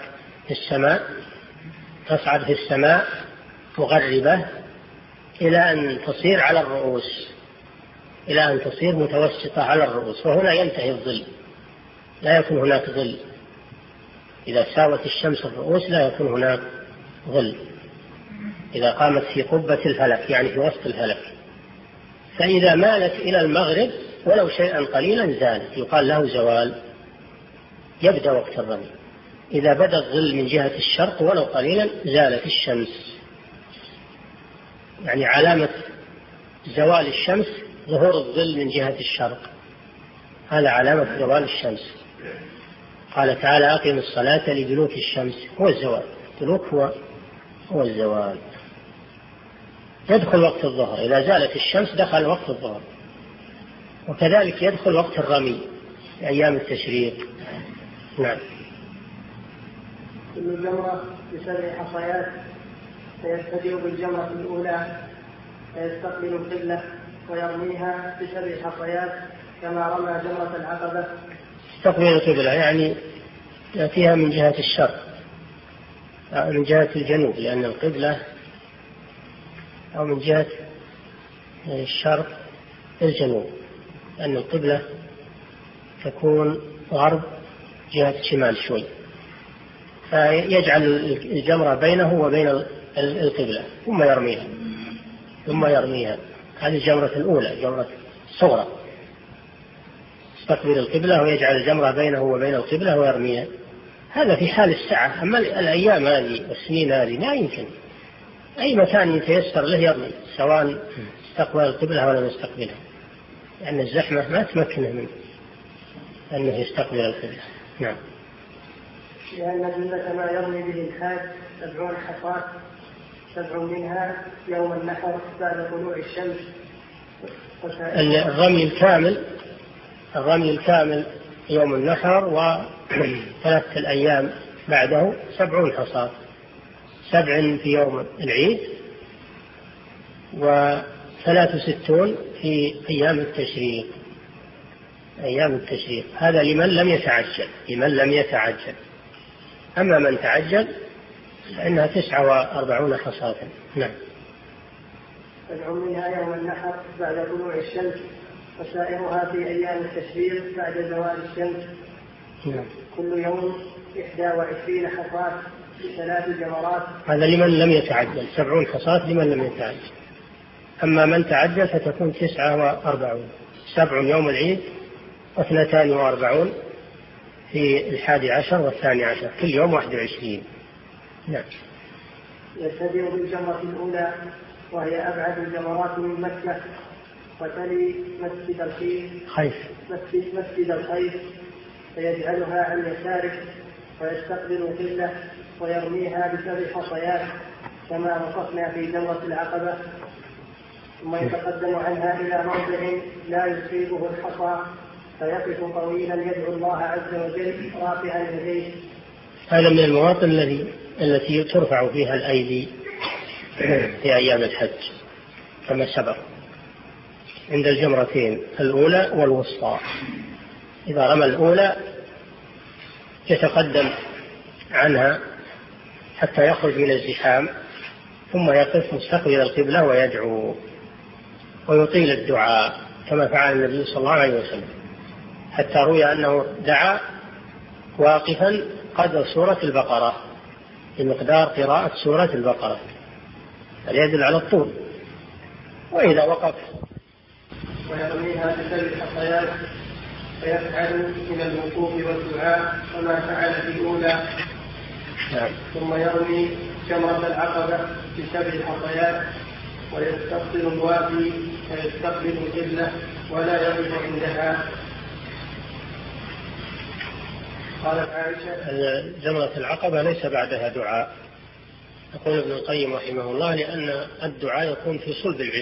في السماء مغربة إلى أن تصير على الرؤوس، إلى أن تصير متوسطة على الرؤوس، وهنا ينتهي الظل، لا يكون هناك ظل. إذا ساوت الشمس الرؤوس لا يكون هناك ظل، إذا قامت في قبة الفلك يعني في وسط الفلك. فإذا مالت إلى المغرب ولو شيئا قليلا زالت، يقال له زوال، يبدأ وقت الرمي. إذا بدا الظل من جهة الشرق ولو قليلا زالت الشمس، يعني علامة زوال الشمس ظهور الظل من جهة الشرق، هذا علامة زوال الشمس. قال تعالى أقم الصلاة لدلوك الشمس، هو الزوال، دلوك هو الزوال. يدخل وقت الظهر، إذا زالت الشمس دخل وقت الظهر. وكذلك يدخل وقت الرمي في أيام التشريق. نعم. كل جمرة ب7 حصيات، فيبتدئ بالجمرة الأولى فيستقبل القبلة ويرميها ب7 حصيات كما رمى جمرة العقبة. تقبيل القبلة يعني يأتيها من جهة الشرق، من جهة الجنوب، لأن القبلة أو من جهة الشرق الجنوب، لأن القبلة تكون غرب جهة الشمال شوي، فيجعل الجمرة بينه وبين القبلة ثم يرميها. هذه الجمرة الأولى، جمرة الصغرى، يستقبل القبلة ويجعل الجمرة بينه وبين القبلة ويرميها. هذا في حال الساعة. أما الأيام هذه والسنين هذه ما يمكن، أي مكان يتيسر له يرمي، سواء استقبل القبلة ولا يستقبلها، لأن الزحمة ما تمكنه من أنه يستقبل القبلة. نعم. لأن جملة ما يرمي به الحاج 70 حصاة، 7 منها يوم النحر بعد طلوع الشمس. الرمي الكامل يوم النحر وثلاثة الأيام بعده 70 حصاة، 7 في يوم العيد و63 في أيام التشريق. هذا لمن لم يتعجل. أما من تعجل فإنها 49 حصاة. نعم. 7 منها يوم النحر بعد طلوع الشمس، وسائرها في أيام التشريق بعد زوال الشمس. نعم. كل يوم 21 حصاة ب3 جمرات. هذا لمن لم يتعجل، 70 حصاة لمن لم يتعجل. أما من تعجل فتكون 49، 7 يوم العيد و42 في 11 و12، كل يوم 21. نعم. يبتدئ بالجمرة الأولى وهي أبعد الجمرات من مكة، وتلي مسجد الخيف فيجعلها عن يساره ويستقبل القبلة ويرميها ب7 حصيات كما وصفنا في جمرة العقبة، ثم يتقدم عنها إلى موضع لا يصيبه الحصى فيقف طويلا يدعو الله عز وجل رافعا يديه. هذا من المواطن التي ترفع فيها الأيدي في أيام الحج كما سبق عند الجمرتين الأولى والوسطى. إذا رمى الأولى يتقدم عنها حتى يخرج من الزحام، ثم يقف مستقبل القبلة ويدعو ويطيل الدعاء كما فعل النبي صلى الله عليه وسلم، حتى روي أنه دعا واقفا قدر سورة البقرة بمقدار قراءة سورة البقرة، فيدل على الطول. وإذا وقف ويرميها ب7 حصيات فيفعل من الوقوف والدعاء وما فعل في الأولى. ثم يرمي جمرة العقبة ب7 حصيات ويستقبل الوادي ويستقبل القبلة ولا يقف عندها. قالت عائشة: جمرة العقبة ليس بعدها دعاء. يقول ابن القيم رحمه الله: لأن الدعاء يكون في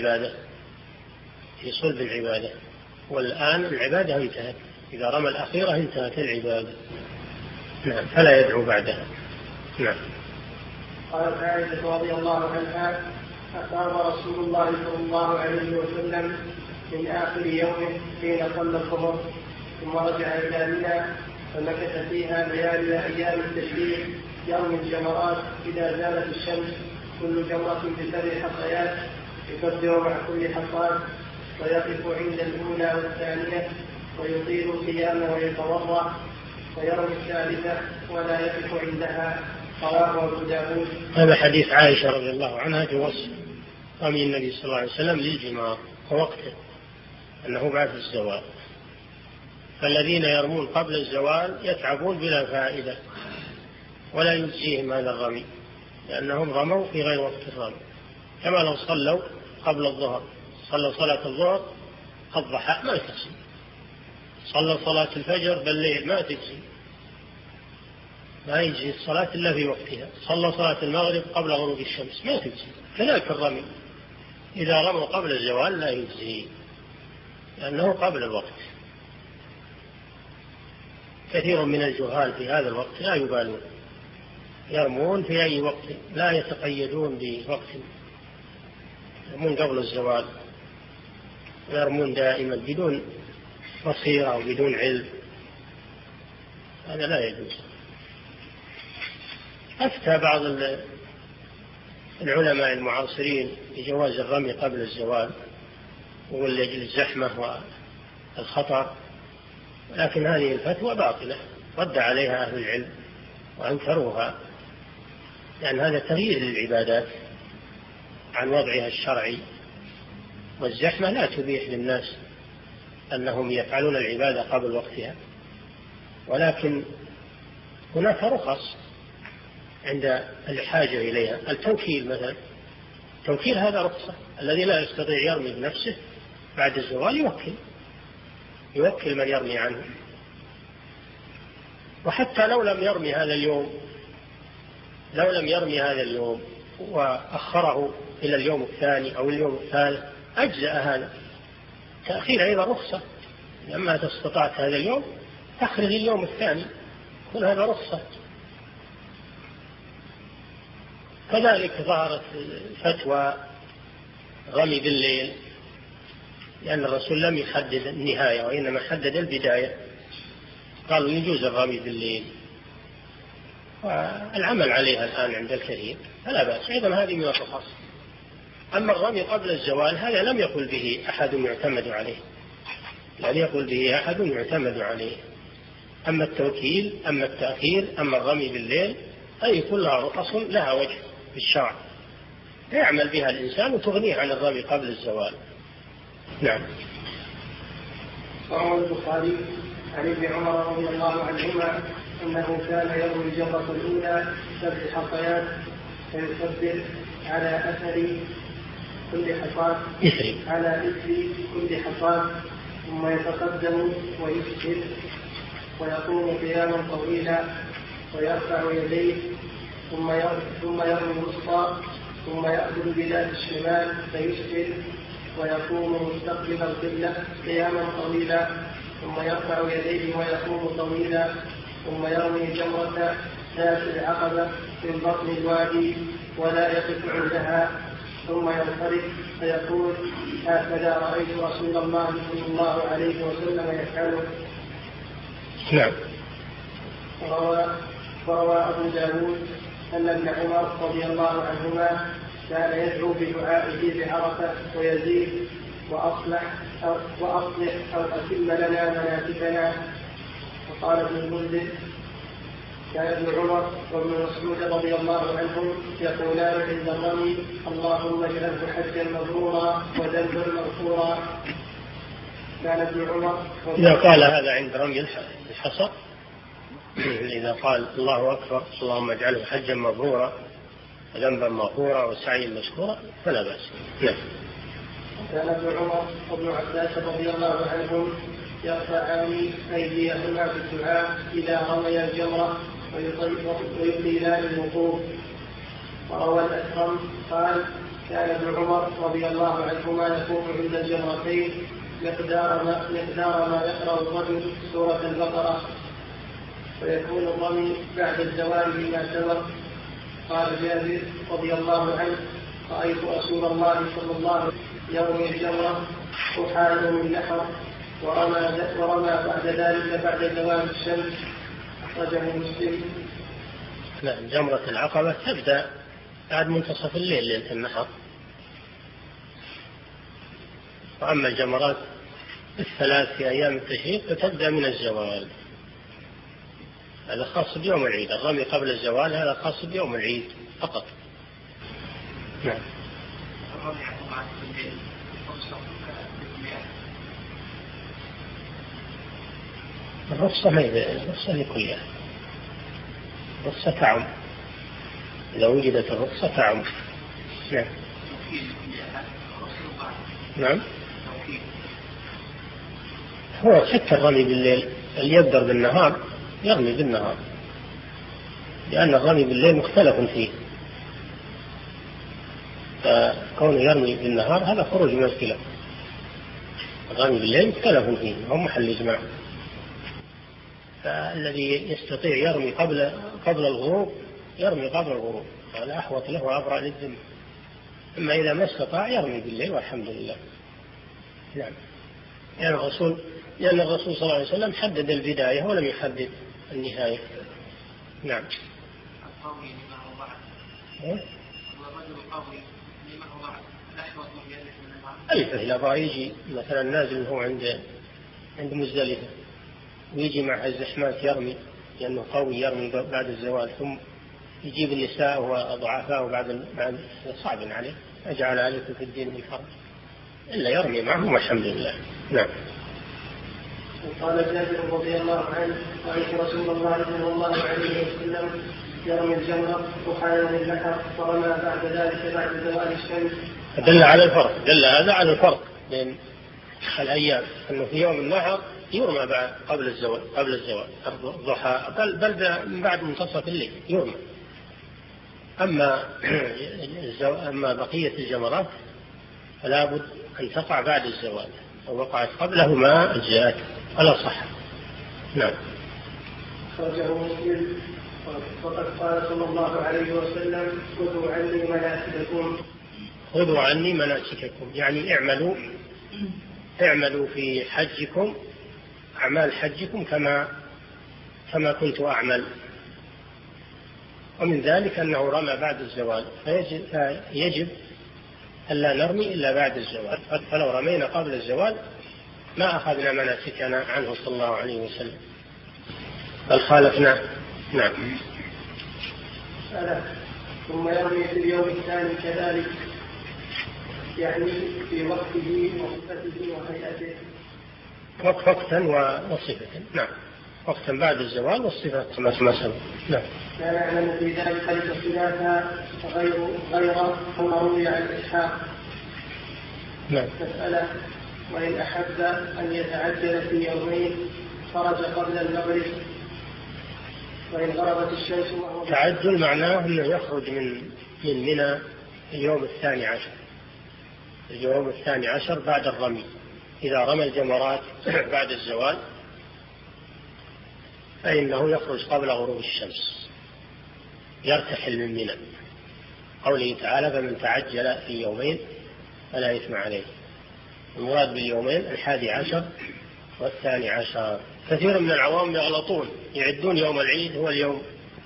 صلب العبادة، والآن العبادة انتهت، إذا رمى الأخيرة انتهت العبادة. نعم. فلا يدعو بعدها. نعم. قالت عائشة رضي الله عنها: أفاض رسول الله صلى الله عليه وسلم من آخر يوم حين صلى الظهر، ثم رجع إلى منى فمكث فيها ليالي أيام التشريق يرمي الجمرات إذا زالت الشمس، كل جمرة ب7 حصيات، يكبر مع كل حصاة ويقف عند الأولى والثانية ويطيل القيام ويتوضأ ويرمي الثالثة ولا يقف عندها. رواه أبو داود. هذا حديث عائشة رضي الله عنها في وصف رمي النبي صلى الله عليه وسلم للجمار ووقته أنه بعد الزوال، فالذين يرمون قبل الزوال يتعبون بلا فائدة ولا يجزيهم هذا الرمي، لأنهم رموا في غير وقت الرمي، كما لو صلوا قبل الظهر، صلوا صلاة الظهر الضحى ما تجزي، صلوا صلاة الفجر بالليل ما تجزي، ما يجزي الصلاة إلا في وقتها، صلوا صلاة المغرب قبل غروب الشمس ما تجزي. كذلك الرمي إذا رموا قبل الزوال لا يجزي لأنه قبل الوقت. كثير من الجهال في هذا الوقت لا يبالون، يرمون في أي وقت، لا يتقيدون بوقت، يرمون قبل الزوال، يرمون دائما بدون بصيرة وبدون علم، هذا لا يجوز. أفتى بعض العلماء المعاصرين بجواز الرمي قبل الزوال ولأجل الزحمة والخطر، لكن هذه الفتوى باطلة، رد عليها أهل العلم وأنكروها، لأن هذا تغيير للعبادات عن وضعها الشرعي، والزحمة لا تبيح للناس أنهم يفعلون العبادة قبل وقتها، ولكن هناك رخص عند الحاجة إليها. التوكيل مثلا، التوكيل هذا رخصة، الذي لا يستطيع يرمي بنفسه بعد الزوال يوكل من يرمي عنه. وحتى لو لم يرمي هذا اليوم وأخره إلى اليوم الثاني أو اليوم الثالث أجزأ هذا، تأخير أيضا رخصة، لما استطعت هذا اليوم تخرج اليوم الثاني، كل هذا رخصة. كذلك ظهرت فتوى رمي بالليل، لأن الرسول لم يحدد النهاية وإنما حدد البداية، قالوا يجوز الرمي بالليل، والعمل عليها الآن عند الكثير فلا بأس، أيضا هذه من الرخص. أما الرمي قبل الزوال هذا لم يقل به أحد يعتمد عليه، أما التوكيل، أما التأخير، أما الرمي بالليل، أي كلها رخص لها وجه في الشرع يعمل بها الإنسان وتغنيه عن الرمي قبل الزوال. نعم. رواه البخاري عن ابن عمر رضي الله عنهما أنه كان يروي الجرة الأولى 7 حصيات فيكبر على أثر كل حصاة ثم يتقدم ويسجد ويقوم قياما طويلا ويرفع يديه ثم يرمي الوسطى ثم يأخذ بذات الشمال فيسجد ويقوم مستقبل القبلة قياما طويلا ثم يرفع يديه ويقوم طويلا ثم يرمي جمرة ذات العقبة من بطن الوادي ولا يقف عندها ثم ينصرف فيقول هكذا رأيت رسول الله صلى الله عليه وسلم يفعله. نعم. وروى أبو داود أن ابن عمر رضي الله عنهما كان يدعو بدعائه بعرفة ويزيد وأصلح أو أتم لنا مناسكنا. وقال ابن المنذر كان ابن عمر وابن مسعود رضي الله عنهم يقولان عند الرمي اللهم اجعله حجا مبرورا وذنبا مغفورا. كان ابن عمر إذا قال هذا عند رمي الحصى، إذا قال الله أكبر اللهم اجعله حجا مبرورا وذنبا مغفورا وسعيا مشكورا فلا بأس. كان ابن عمر وابن عباس رضي الله عنهم يرفعان أيديهما بالدعاء إذا رمي الجمرة ويطيلان الوقوف. وروى الأكرم قال كان ابن عمر رضي الله عنهما يقوم عند الجمرتين مقدار ما يقرأ الرجل سورة البقرة، ويكون الرمي بعد الزوال بما سبق. قال جابر رضي الله عنه رأيت رسول الله صلى الله عليه وسلم يرمي الجمرة وحال من نحر ورمى بعد ذلك بعد زوال الشمس. أخرجه مسلم. نعم. جمرة العقبة تبدأ بعد منتصف الليل ليلة النحر، وأما الجمرات الثلاث في أيام التشريق فتبدأ من الزوال، هذا خاص بيوم العيد. الرمي قبل الزوال هذا خاص بيوم العيد فقط. نعم. الرخصة ما هي الرخصة لكلها، الرخصة تعم، إذا وجدت الرخصة تعم. نعم. نعم. هو حتى الرمي بالليل اللي يقدر بالنهار يرمي بالنهار، لأن الرمي بالليل مختلف فيه، فكونه يرمي بالنهار هذا خروج من الخلاف. الرمي بالليل مختلف فيه، هم محل إجماع. فالذي يستطيع يرمي قبل الغروب يرمي قبل الغروب، هذا أحوط له وأبرأ للذمة. أما إذا ما استطاع يرمي بالليل والحمد لله. نعم. لأن الرسول صلى الله عليه وسلم حدد البداية ولم يحدد النهاية. نعم. قوي لما هو بعد. والرجل قوي لما هو بعد. الأحوط من يألف من البعض. إذا بغى يجي مثلا نازل هو عند مزدلفة ويجي مع الزحمات يرمي لأنه قوي يرمي بعد الزوال ثم يجيب النساء وضعفاء بعد صعب عليه أجعل عليكم في الدين من حرج إلا يرمي معهم والحمد لله. نعم. وقال جابر رضي الله عنه رأيت رسول الله صلى الله عليه وسلم يرمي الجمرة وحال البحر ورمى بعد ذلك بعد زوال الشمس. دل على الفرق، دل هذا على الفرق بين الأيام أنه في يوم النحر يرمى قبل الزوال الضحى بل بعد منتصف الليل يرمى. أما بقية الجمرات فلا بد أن تقع بعد الزوال، لو وقعت قبله ما أجزأت ولا صح. نعم. خرجه مسلم وقد قال صلى الله عليه وسلم خذوا عني مناسككم يعني اعملوا في حجكم أعمال حجكم كما كنت أعمل. ومن ذلك أنه رمى بعد الزوال فيجب ألا نرمي إلا بعد الزوال، فلو رمينا قبل الزوال ما أخذنا مناسكنا عنه صلى الله عليه وسلم بل خالفنا. نعم. ثم يرمي في اليوم الثاني كذلك يعني في وقته وصفته وهيئته. وقتا وصفة. نعم. وقتا بعد الزوال والصفة كما سبق. نعم. لا نعلم في ذلك اختلافا غير ما روي عن إسحاق. نعم. مسألة وإن أحب أن يتعجل في يومين خرج قبل المغرب وإن غربت الشمس وهو تعجل معناه أنه يخرج من منى اليوم الثاني عشر بعد الرمي. إذا رمى الجمرات بعد الزوال فإنه يخرج قبل غروب الشمس يرتحل من منى. قوله تعالى فمن تعجل في يومين فلا إثم عليه. المراد باليومين 11 والثاني عشر. كثير من العوام يغلطون يعدون يوم العيد هو اليوم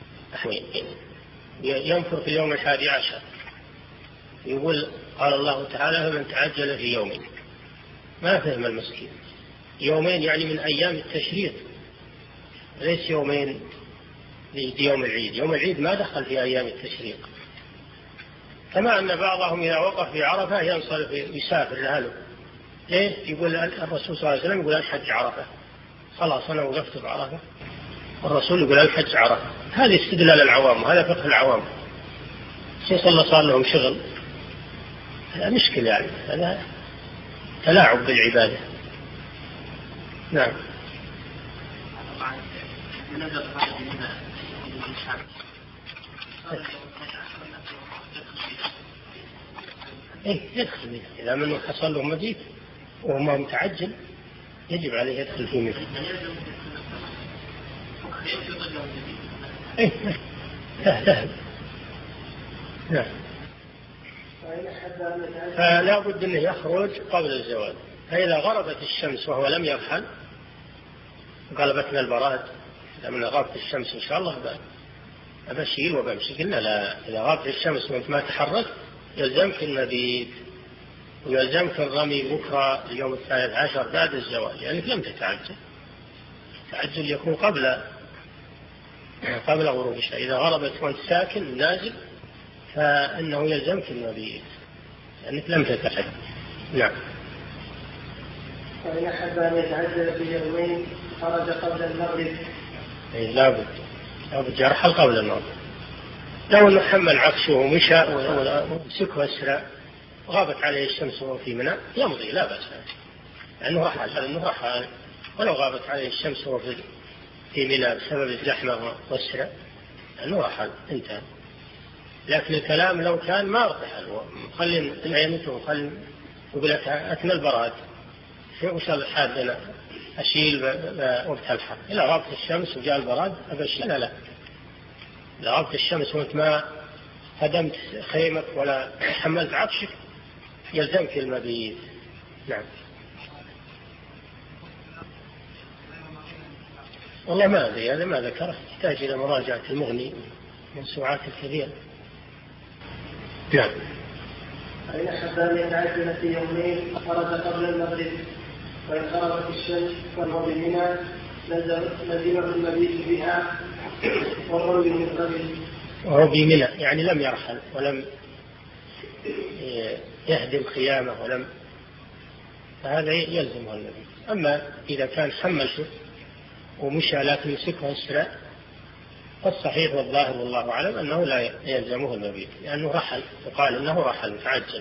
ينفر في اليوم 11 يقول قال الله تعالى فمن تعجل في يومين. ما فهم المسكين. يومين يعني من أيام التشريق ليس يومين ليوم العيد. يوم العيد ما دخل في أيام التشريق. كما أن بعضهم إذا وقف في عرفة ينصرف يسافر لهله. ليه؟ يقول الرسول صلى الله عليه وسلم يقول الحج عرفة. خلاص أنا وقفت في عرفة والرسول يقول الحج عرفة. هذه استدلال العوام وهذا فقه العوام. صار لهم شغل. هذا مشكلة يعني. هذا تلاعب بالعبادة. نعم. يدخل إذا منه حصل له مزيد وهو متعجل يجب عليه يدخل في مثل. نعم. فلا بد أنه يخرج قبل الزوال. فإذا غربت الشمس وهو لم يرحل غلبتنا البراد لما غابت الشمس إن شاء الله أبشيل وبمشي. قلنا لا، إذا غابت الشمس وانت ما تحرك يلزمك المبيت ويلزمك الرمي بكرة اليوم 13 بعد الزوال لأنك لم تتعجل. التعجل يكون قبل غروب الشمس. إذا غربت وانت ساكن نازل فإنه يلزمك المبيت لأنك لم تتعجل. نعم. وإن أحب أن يتعجل في يومين خرج قبل المغرب. لا بد يرحل قبل المغرب. لو أنه حمل عكسه ومشى ومسكه أسرع غابت عليه الشمس وهو في منى يمضي لا بأس لأنه رحل. ولو غابت عليه الشمس وهو في منى بسبب الزحمة والسرع لأنه رحل انتهى. لكن الكلام لو كان ما ارتحل وخلي عينته وخلي يقول لك أتنى البراد وش الحاد أشيل وقت الحر. إذا غابت الشمس وجاء البراد أبشيل. لا إذا غابت الشمس وانت ما هدمت خيمك ولا حملت عطشك يلزمك المبيت. نعم. والله ما أدري هذا ما ذكره يحتاج إلى مراجعة المغني الموسوعات الكبيرة. نعم. فإن أحب أن يتعجل في يومين خرج قبل المغرب، وإن غربت الشمس وهو بمنى لزمه المبيت بها والرمي من قبل. وهو بمنى يعني لم يرحل ولم يهدم خيامه فهذا يلزمه المبيت. أما إذا كان حمل ومشى لكن يمسكه السراء فالصحيح والظاهر والله أعلم أنه لا يلزمه المبيت، لأنه رحل، وقال إنه رحل تعجل.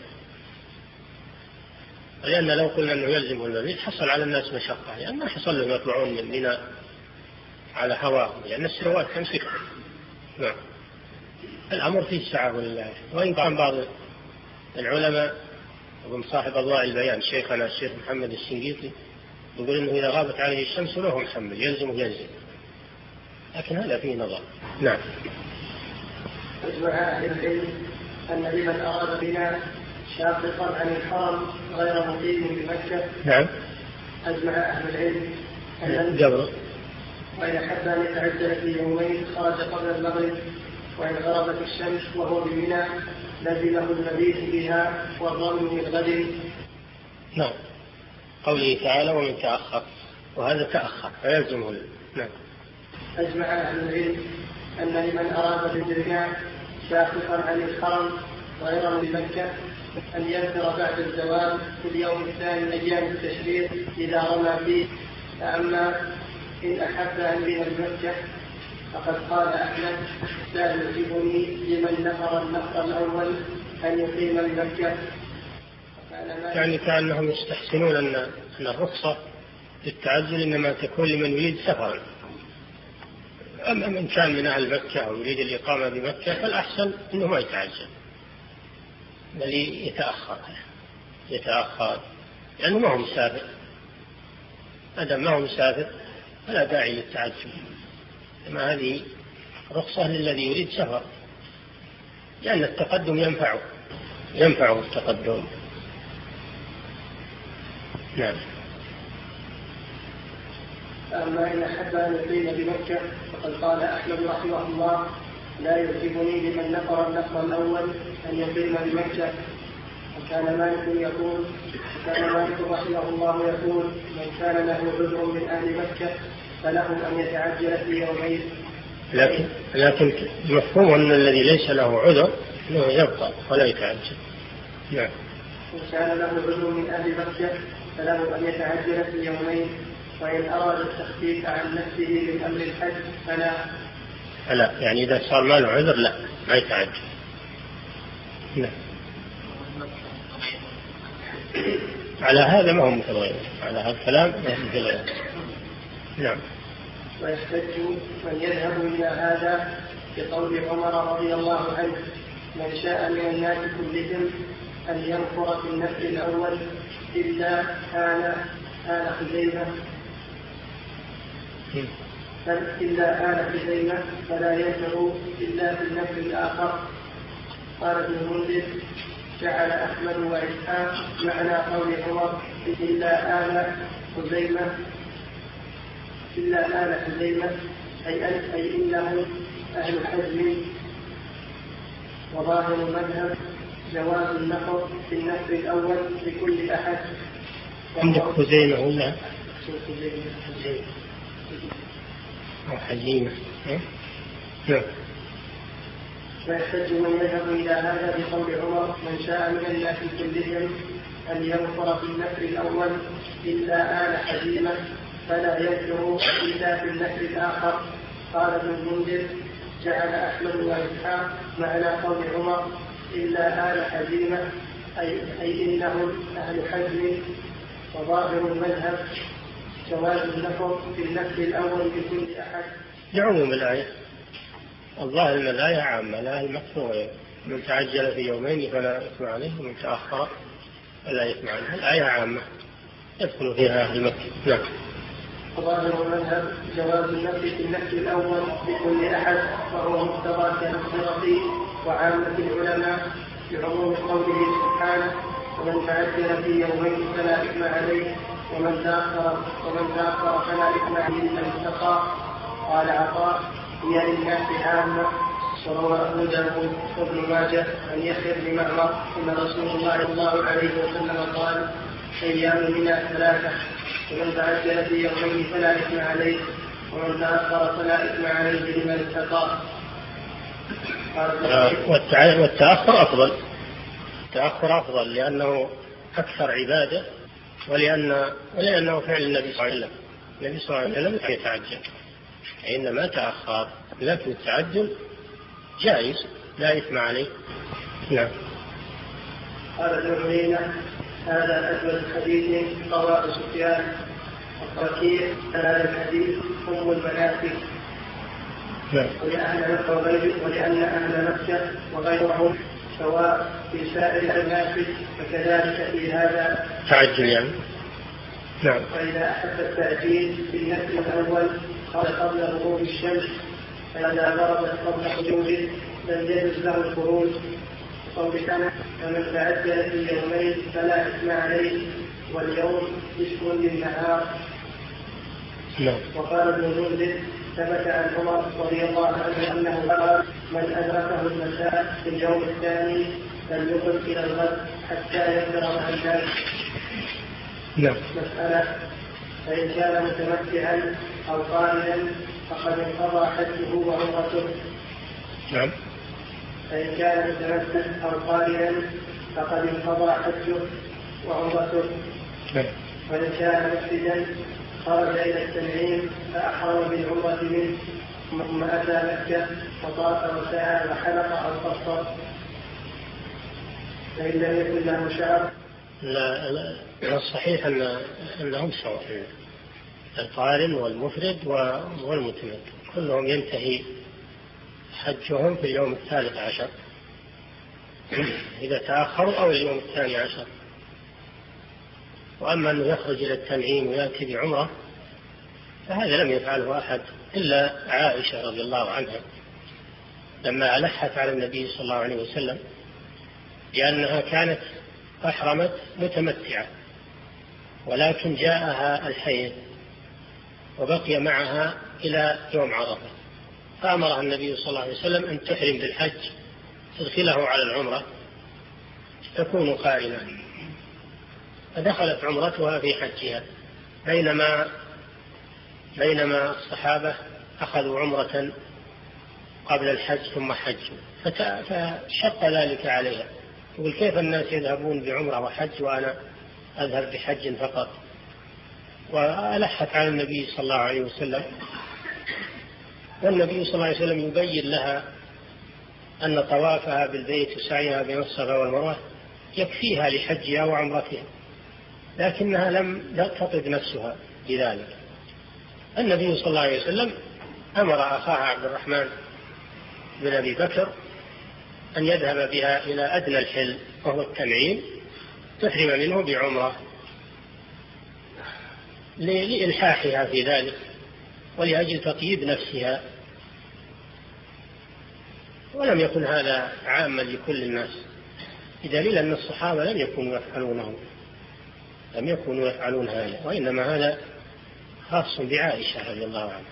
لأن لو قلنا أنه يلزمه المبيت حصل على الناس مشقة، لأن ما حصل لهم يطلعون من منى على هواهم، لأن السروات تمسكه. نعم. الأمر فيه سعة ولله. وإن كان بعض العلماء ومن صاحب الله البيان شيخنا الشيخ محمد الشنقيطي يقول إنه إذا غابت عليه الشمس وله محمل يلزمه ينزل، لكن هذا فيه نظر. نعم. أجمع أهل العلم أن لمن أراد بنا شاققا عن الحرم غير مقيم بمكة. نعم. أجمع أهل العلم أن قبل وإن أحب أن يتعجل في يومين خرج قبل المغرب، وإن غربت الشمس وهو بمنى لزمه المبيت بها والرمي من غد. نعم. قوله تعالى ومن تأخر، وهذا تأخر فيلزمه. نعم. أجمع أهل العلم أن لمن أراد بالجميع شاققا عن الحرم غير بمكة أن ينفر بعد الزوال في اليوم الثاني من أيام التشريق إذا رمى فيه. فأما إن أحب أن ينفر بمكة فقد قال أحمد لا يعجبني لمن نفر النفر الأول أن يقيم بمكة. يعني كأنهم يستحسنون أن الرخصة للتعجل إنما تكون لمن يريد سفرا. أما من كان من أهل مكة أو يريد الإقامة بمكة فالأحسن أنه ما يتعجل بل يتأخر لأنه ما هو مسافر. هذا ما هو مسافر فلا داعي للتعجل، أما هذه رخصة للذي يريد سفر، لأن التقدم ينفعه التقدم. نعم. أما إن أحب أن يقيم بمكة فقد قال أحمد رحمه الله لا يعجبني لمن نفر النفر الأول أن يقيم بمكة. وكان مالك رحمه الله يقول من كان له عذر من أهل مكة فله أن يتعجل في يومين. لكن مفهوم أن الذي ليس له عذر أنه يبقى ولا يتعجل. نعم. من كان له عذر من أهل مكة فله أن يتعجل في يومين، وإن أراد التخفيف عن نفسه من أمر الحج فلا يعني إذا صار ما له عذر لا ما يتعجل. نعم. على هذا ما هو متغير، على هذا الكلام ما هو متغير. نعم. ويحتج من يذهب إلى هذا بقول عمر رضي الله عنه من شاء من الناس كلهم أن ينفر في النفر الأول إلا آل خزيمة فلا ينفر إلا في النفر الآخر. قال ابن المنذر جعل أحمد وإسحاق معنى قول عمر إلا آل خزيمة أي إنهم أهل حزم. وظاهر المذهب جواز النفر في النفر الأول لكل أحد. عندك خزيمة ولا حزيمة؟ نعم. ويحتج من يذهب إلى هذا بقول عمر من شاء من الناس كلهم أن ينفر في النفر الأول إلا آل حزيمة فلا ينفر إلا في النفر الآخر. قال ابن المنذر جعل أحمد وإسحاق معنى قول عمر إلا آل حزيمة أي إنهم أهل حزم. وظاهر المذهب جواز النفر في النفر الأول لكل أحد لعموم الآية. الظاهر من الآية عامة لا المكتوبة من تعجل في يومين فلا إثم عليه ومن تأخر فلا إثم عليه. الآية عامة يدخل فيها أهل مكة. نعم. وظاهر المذهب جواز النفر في النفر الأول لكل أحد وهو مقتضى كالصيغة وعامة العلماء بعموم قوله سبحانه ومن تعجل في يومين فلا إثم عليه ومن تأخر فلا إثم عليه إلا اتقى. قال عطاء هي للناس عامة وروى أبو داود وابن ماجه عن يحيى بن معمر أن رسول الله صلى الله عليه وسلم قال: أيام منى ثلاثة، ومن تعجل في يومين فلا إثم عليه، ومن تأخر فلا إثم عليه لمن اتقى. والتأخر أفضل، التأخر أفضل لأنه أكثر عبادة، ولأنه فعل النبي صلى الله عليه وسلم. النبي صلى الله عليه وسلم لا يتعجل، إنما تأخر، لكن التعجل جائز لا إثم عليه. نعم. قال ابن عيينة: هذا أجود حديث رواه سفيان الركيع. هذا الحديث أم المنافق، ولأن أهل مكة وغيرهم سواء في سائر الناس، فكذلك في هذا تعجل يعني. نعم. فإذا أحب التأجيل في النفل الأول قبل غروب الشمس، فإذا غربت قبل خروجه لم يجوز له الخروج. قول سنة: فمن تعجل في يومين فلا إثم عليه، واليوم اسم للنهار. وقال ابن المنذر: ثبت عن عمر رضي الله عنه أنه قال: من أدركه المساء في اليوم الثاني فليقم إلى الغد حتى يبلغ عن ذلك. مسألة: فإن كان متمتعا أو قارنا فقد انقضى حجه وعمرته. نعم. فإن كان متمتعا أو قارنا فقد انقضى حجه وعمرته. وإن كان مفسدا خرج إلى التنعيم فأحرم بالعمرة منه، ثم أتى مكة فطاف وسعى وحلق أو قصر، فإن لم يكن له شعر. لا الصحيح أنهم سواء، القارن والمفرد والمتمتع كلهم ينتهي حجهم في اليوم 13 إذا تأخروا، أو اليوم 12. وأما أنه يخرج إلى التنعيم ويأتي بعمرة فهذا لم يفعله أحد إلا عائشة رضي الله عنها لما ألحت على النبي صلى الله عليه وسلم لأنها كانت أحرمت متمتعة، ولكن جاءها الحيض وبقي معها إلى يوم عرفة، فأمرها النبي صلى الله عليه وسلم أن تحرم بالحج تدخله على العمرة تكون قارنة، فدخلت عمرتها في حجها، بينما الصحابة أخذوا عمرة قبل الحج ثم حجوا، فشق ذلك عليها، يقول: كيف الناس يذهبون بعمرة وحج وأنا أذهب بحج فقط؟ وألحت على النبي صلى الله عليه وسلم، والنبي صلى الله عليه وسلم يبين لها أن طوافها بالبيت وسعيها بين الصفا والمروة يكفيها لحجها وعمرتها، لكنها لم تطب نفسها بذلك. النبي صلى الله عليه وسلم أمر أخاها عبد الرحمن بن أبي بكر أن يذهب بها إلى أدنى الحل وهو التنعيم تحرم منه بعمرة لإلحاحها في ذلك ولأجل تطيب نفسها، ولم يكن هذا عاما لكل الناس، بدليل أن الصحابة لم يكونوا يفعلون هذا، وإنما هذا خاص بعائشة رضي الله عنها.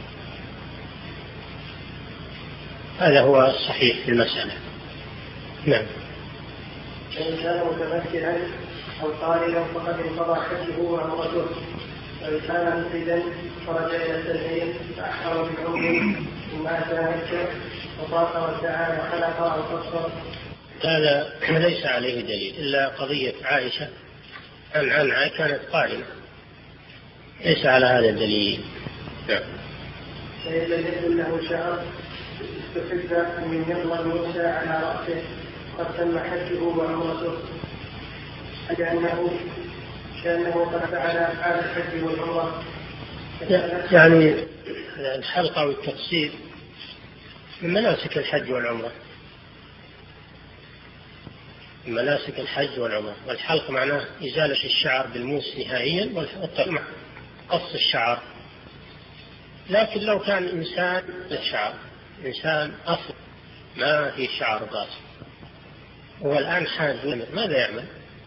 هذا هو الصحيح في المسألة. نعم. فإن كان متمتعا أو قارنا فقد انقضى حجه وعمرته، وإن كان مفسدا خرج إلى التنعيم فأحرم بعمره ثم أتى مكة فطاف وسعى وحلق أو قصر. هذا ليس عليه دليل إلا قضية عائشة عنها كانت قارنة، ليس على هذا الدليل. نعم. فإن لم يكن له شعر استحب من يضمن موسى على رأسه قد تم حجه وعمرته، كأنه قد فعل أفعال الحج والعمرة. يعني الحلقة والتقصير من مناسك الحج والعمرة، من مناسك الحج والعمرة، والحلق معناه إزالة الشعر بالموس نهائيا، والتقصير قص الشعر. لكن لو كان إنسان الشعر إنسان أصل ما في شعر راس هو الآن حاج ماذا يعمل؟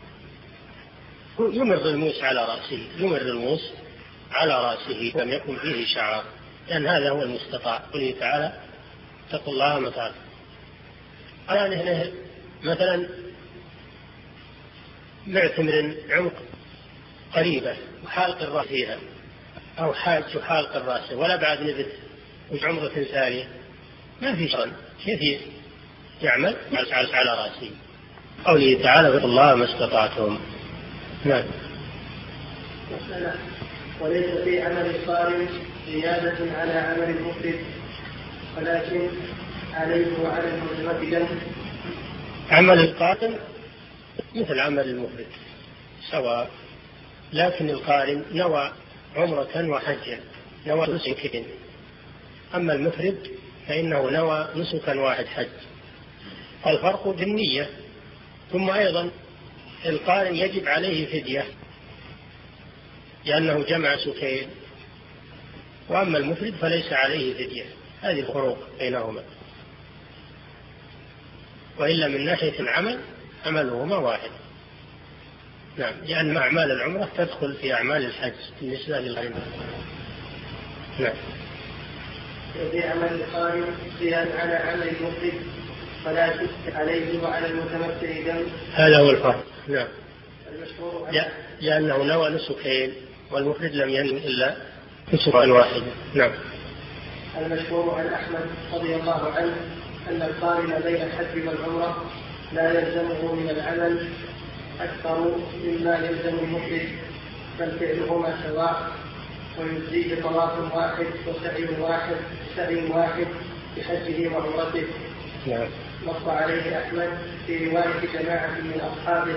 يمر الموس على رأسه لم يكن فيه شعر، لأن هذا هو المستطاع. قوله تعالى: اتقوا الله ما فعلتم. الآن مثلا معتمر عمق قريبة وحالق الرأس فيها، أو حاج وحالق الرأس ولا بعد نبت وعمرة ثانية، ما في شأن كيف يعمل على رأسه. قوله تعالى اتقوا الله ما استطعتم. نعم. وليس في عمل القارن زيادة على عمل المفرد، ولكن عليه وعلى المتمكن. عمل القارن مثل عمل المفرد سواء، لكن القارن نوى عمرة وحجا، نوى نسك. أما المفرد فإنه نوى نسكا واحد حج. الفرق بالنية. ثم أيضا القارن يجب عليه فدية لأنه جمع سكين، وأما المفرد فليس عليه فدية. هذه الفروق بينهما، وإلا من ناحية العمل عملهما واحد. نعم، لأن أعمال العمرة تدخل في أعمال الحج بالنسبة للقارن. نعم. وفي عمل القارن زيادة على عمل المفرد، ولكن عليه وعلى المتمتع دم. هذا هو الفرق. نعم. لأنه نوى نسكين والمفرد لم ينوي إلا نسكا واحدا. نعم. المشهور عن أحمد رضي الله عنه أن القارن بين الحج والعمرة لا يلزمه من العمل أكثر مما يلزم المفرد، بل فعلهما سواء، ويجزيه طواف واحد وسعي واحد بحجه وعمرته. نص عليه أحمد في رواية جماعة من أصحابه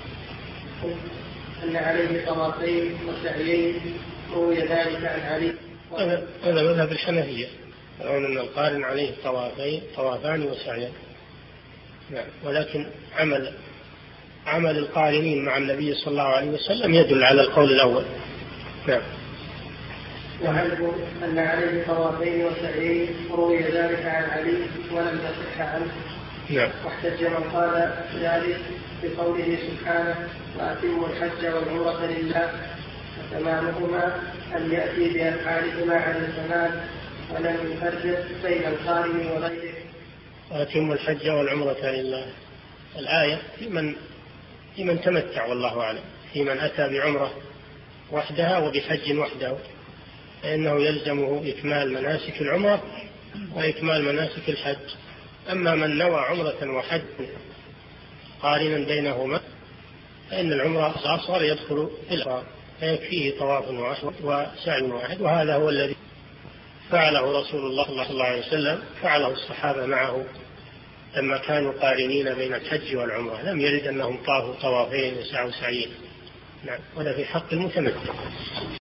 أن عليه طوافين وسعيين، روي ذلك عن علي. هذا مذهب الحنفية، يرون أن القارن عليه طوافان وسعيان. نعم. ولكن عمل القارنين مع النبي صلى الله عليه وسلم يدل على القول الأول. نعم. وعنه أن عليه طوافين وسعيين، روي ذلك عن علي ولم يصح عنه. نعم. واحتج من قال ذلك بقوله سبحانه وأتموا الحج والعمرة لله، فتمامهما أن يأتي بأفعالهما على الكمال، ولم يفرق بين القارن وغيره. وأتموا الحج والعمرة لله، الآية في من تمتع والله أعلم، في من أتى بعمرة وحدها وبحج وحده، فإنه يلزمه إكمال مناسك العمرة وإكمال مناسك الحج. أما من نوى عمرة وحج قارنا بينهما فإن العمرة الأصغر يدخل في الإحرام، فيكفيه طواف واحد وسعي واحد. وهذا هو الذي فعله رسول الله صلى الله عليه وسلم، فعله الصحابة معه لما كانوا قارنين بين الحج والعمرة، لم يرد أنهم طافوا طوافين وسعوا سعيين. نعم. ولا في حق المتمتع.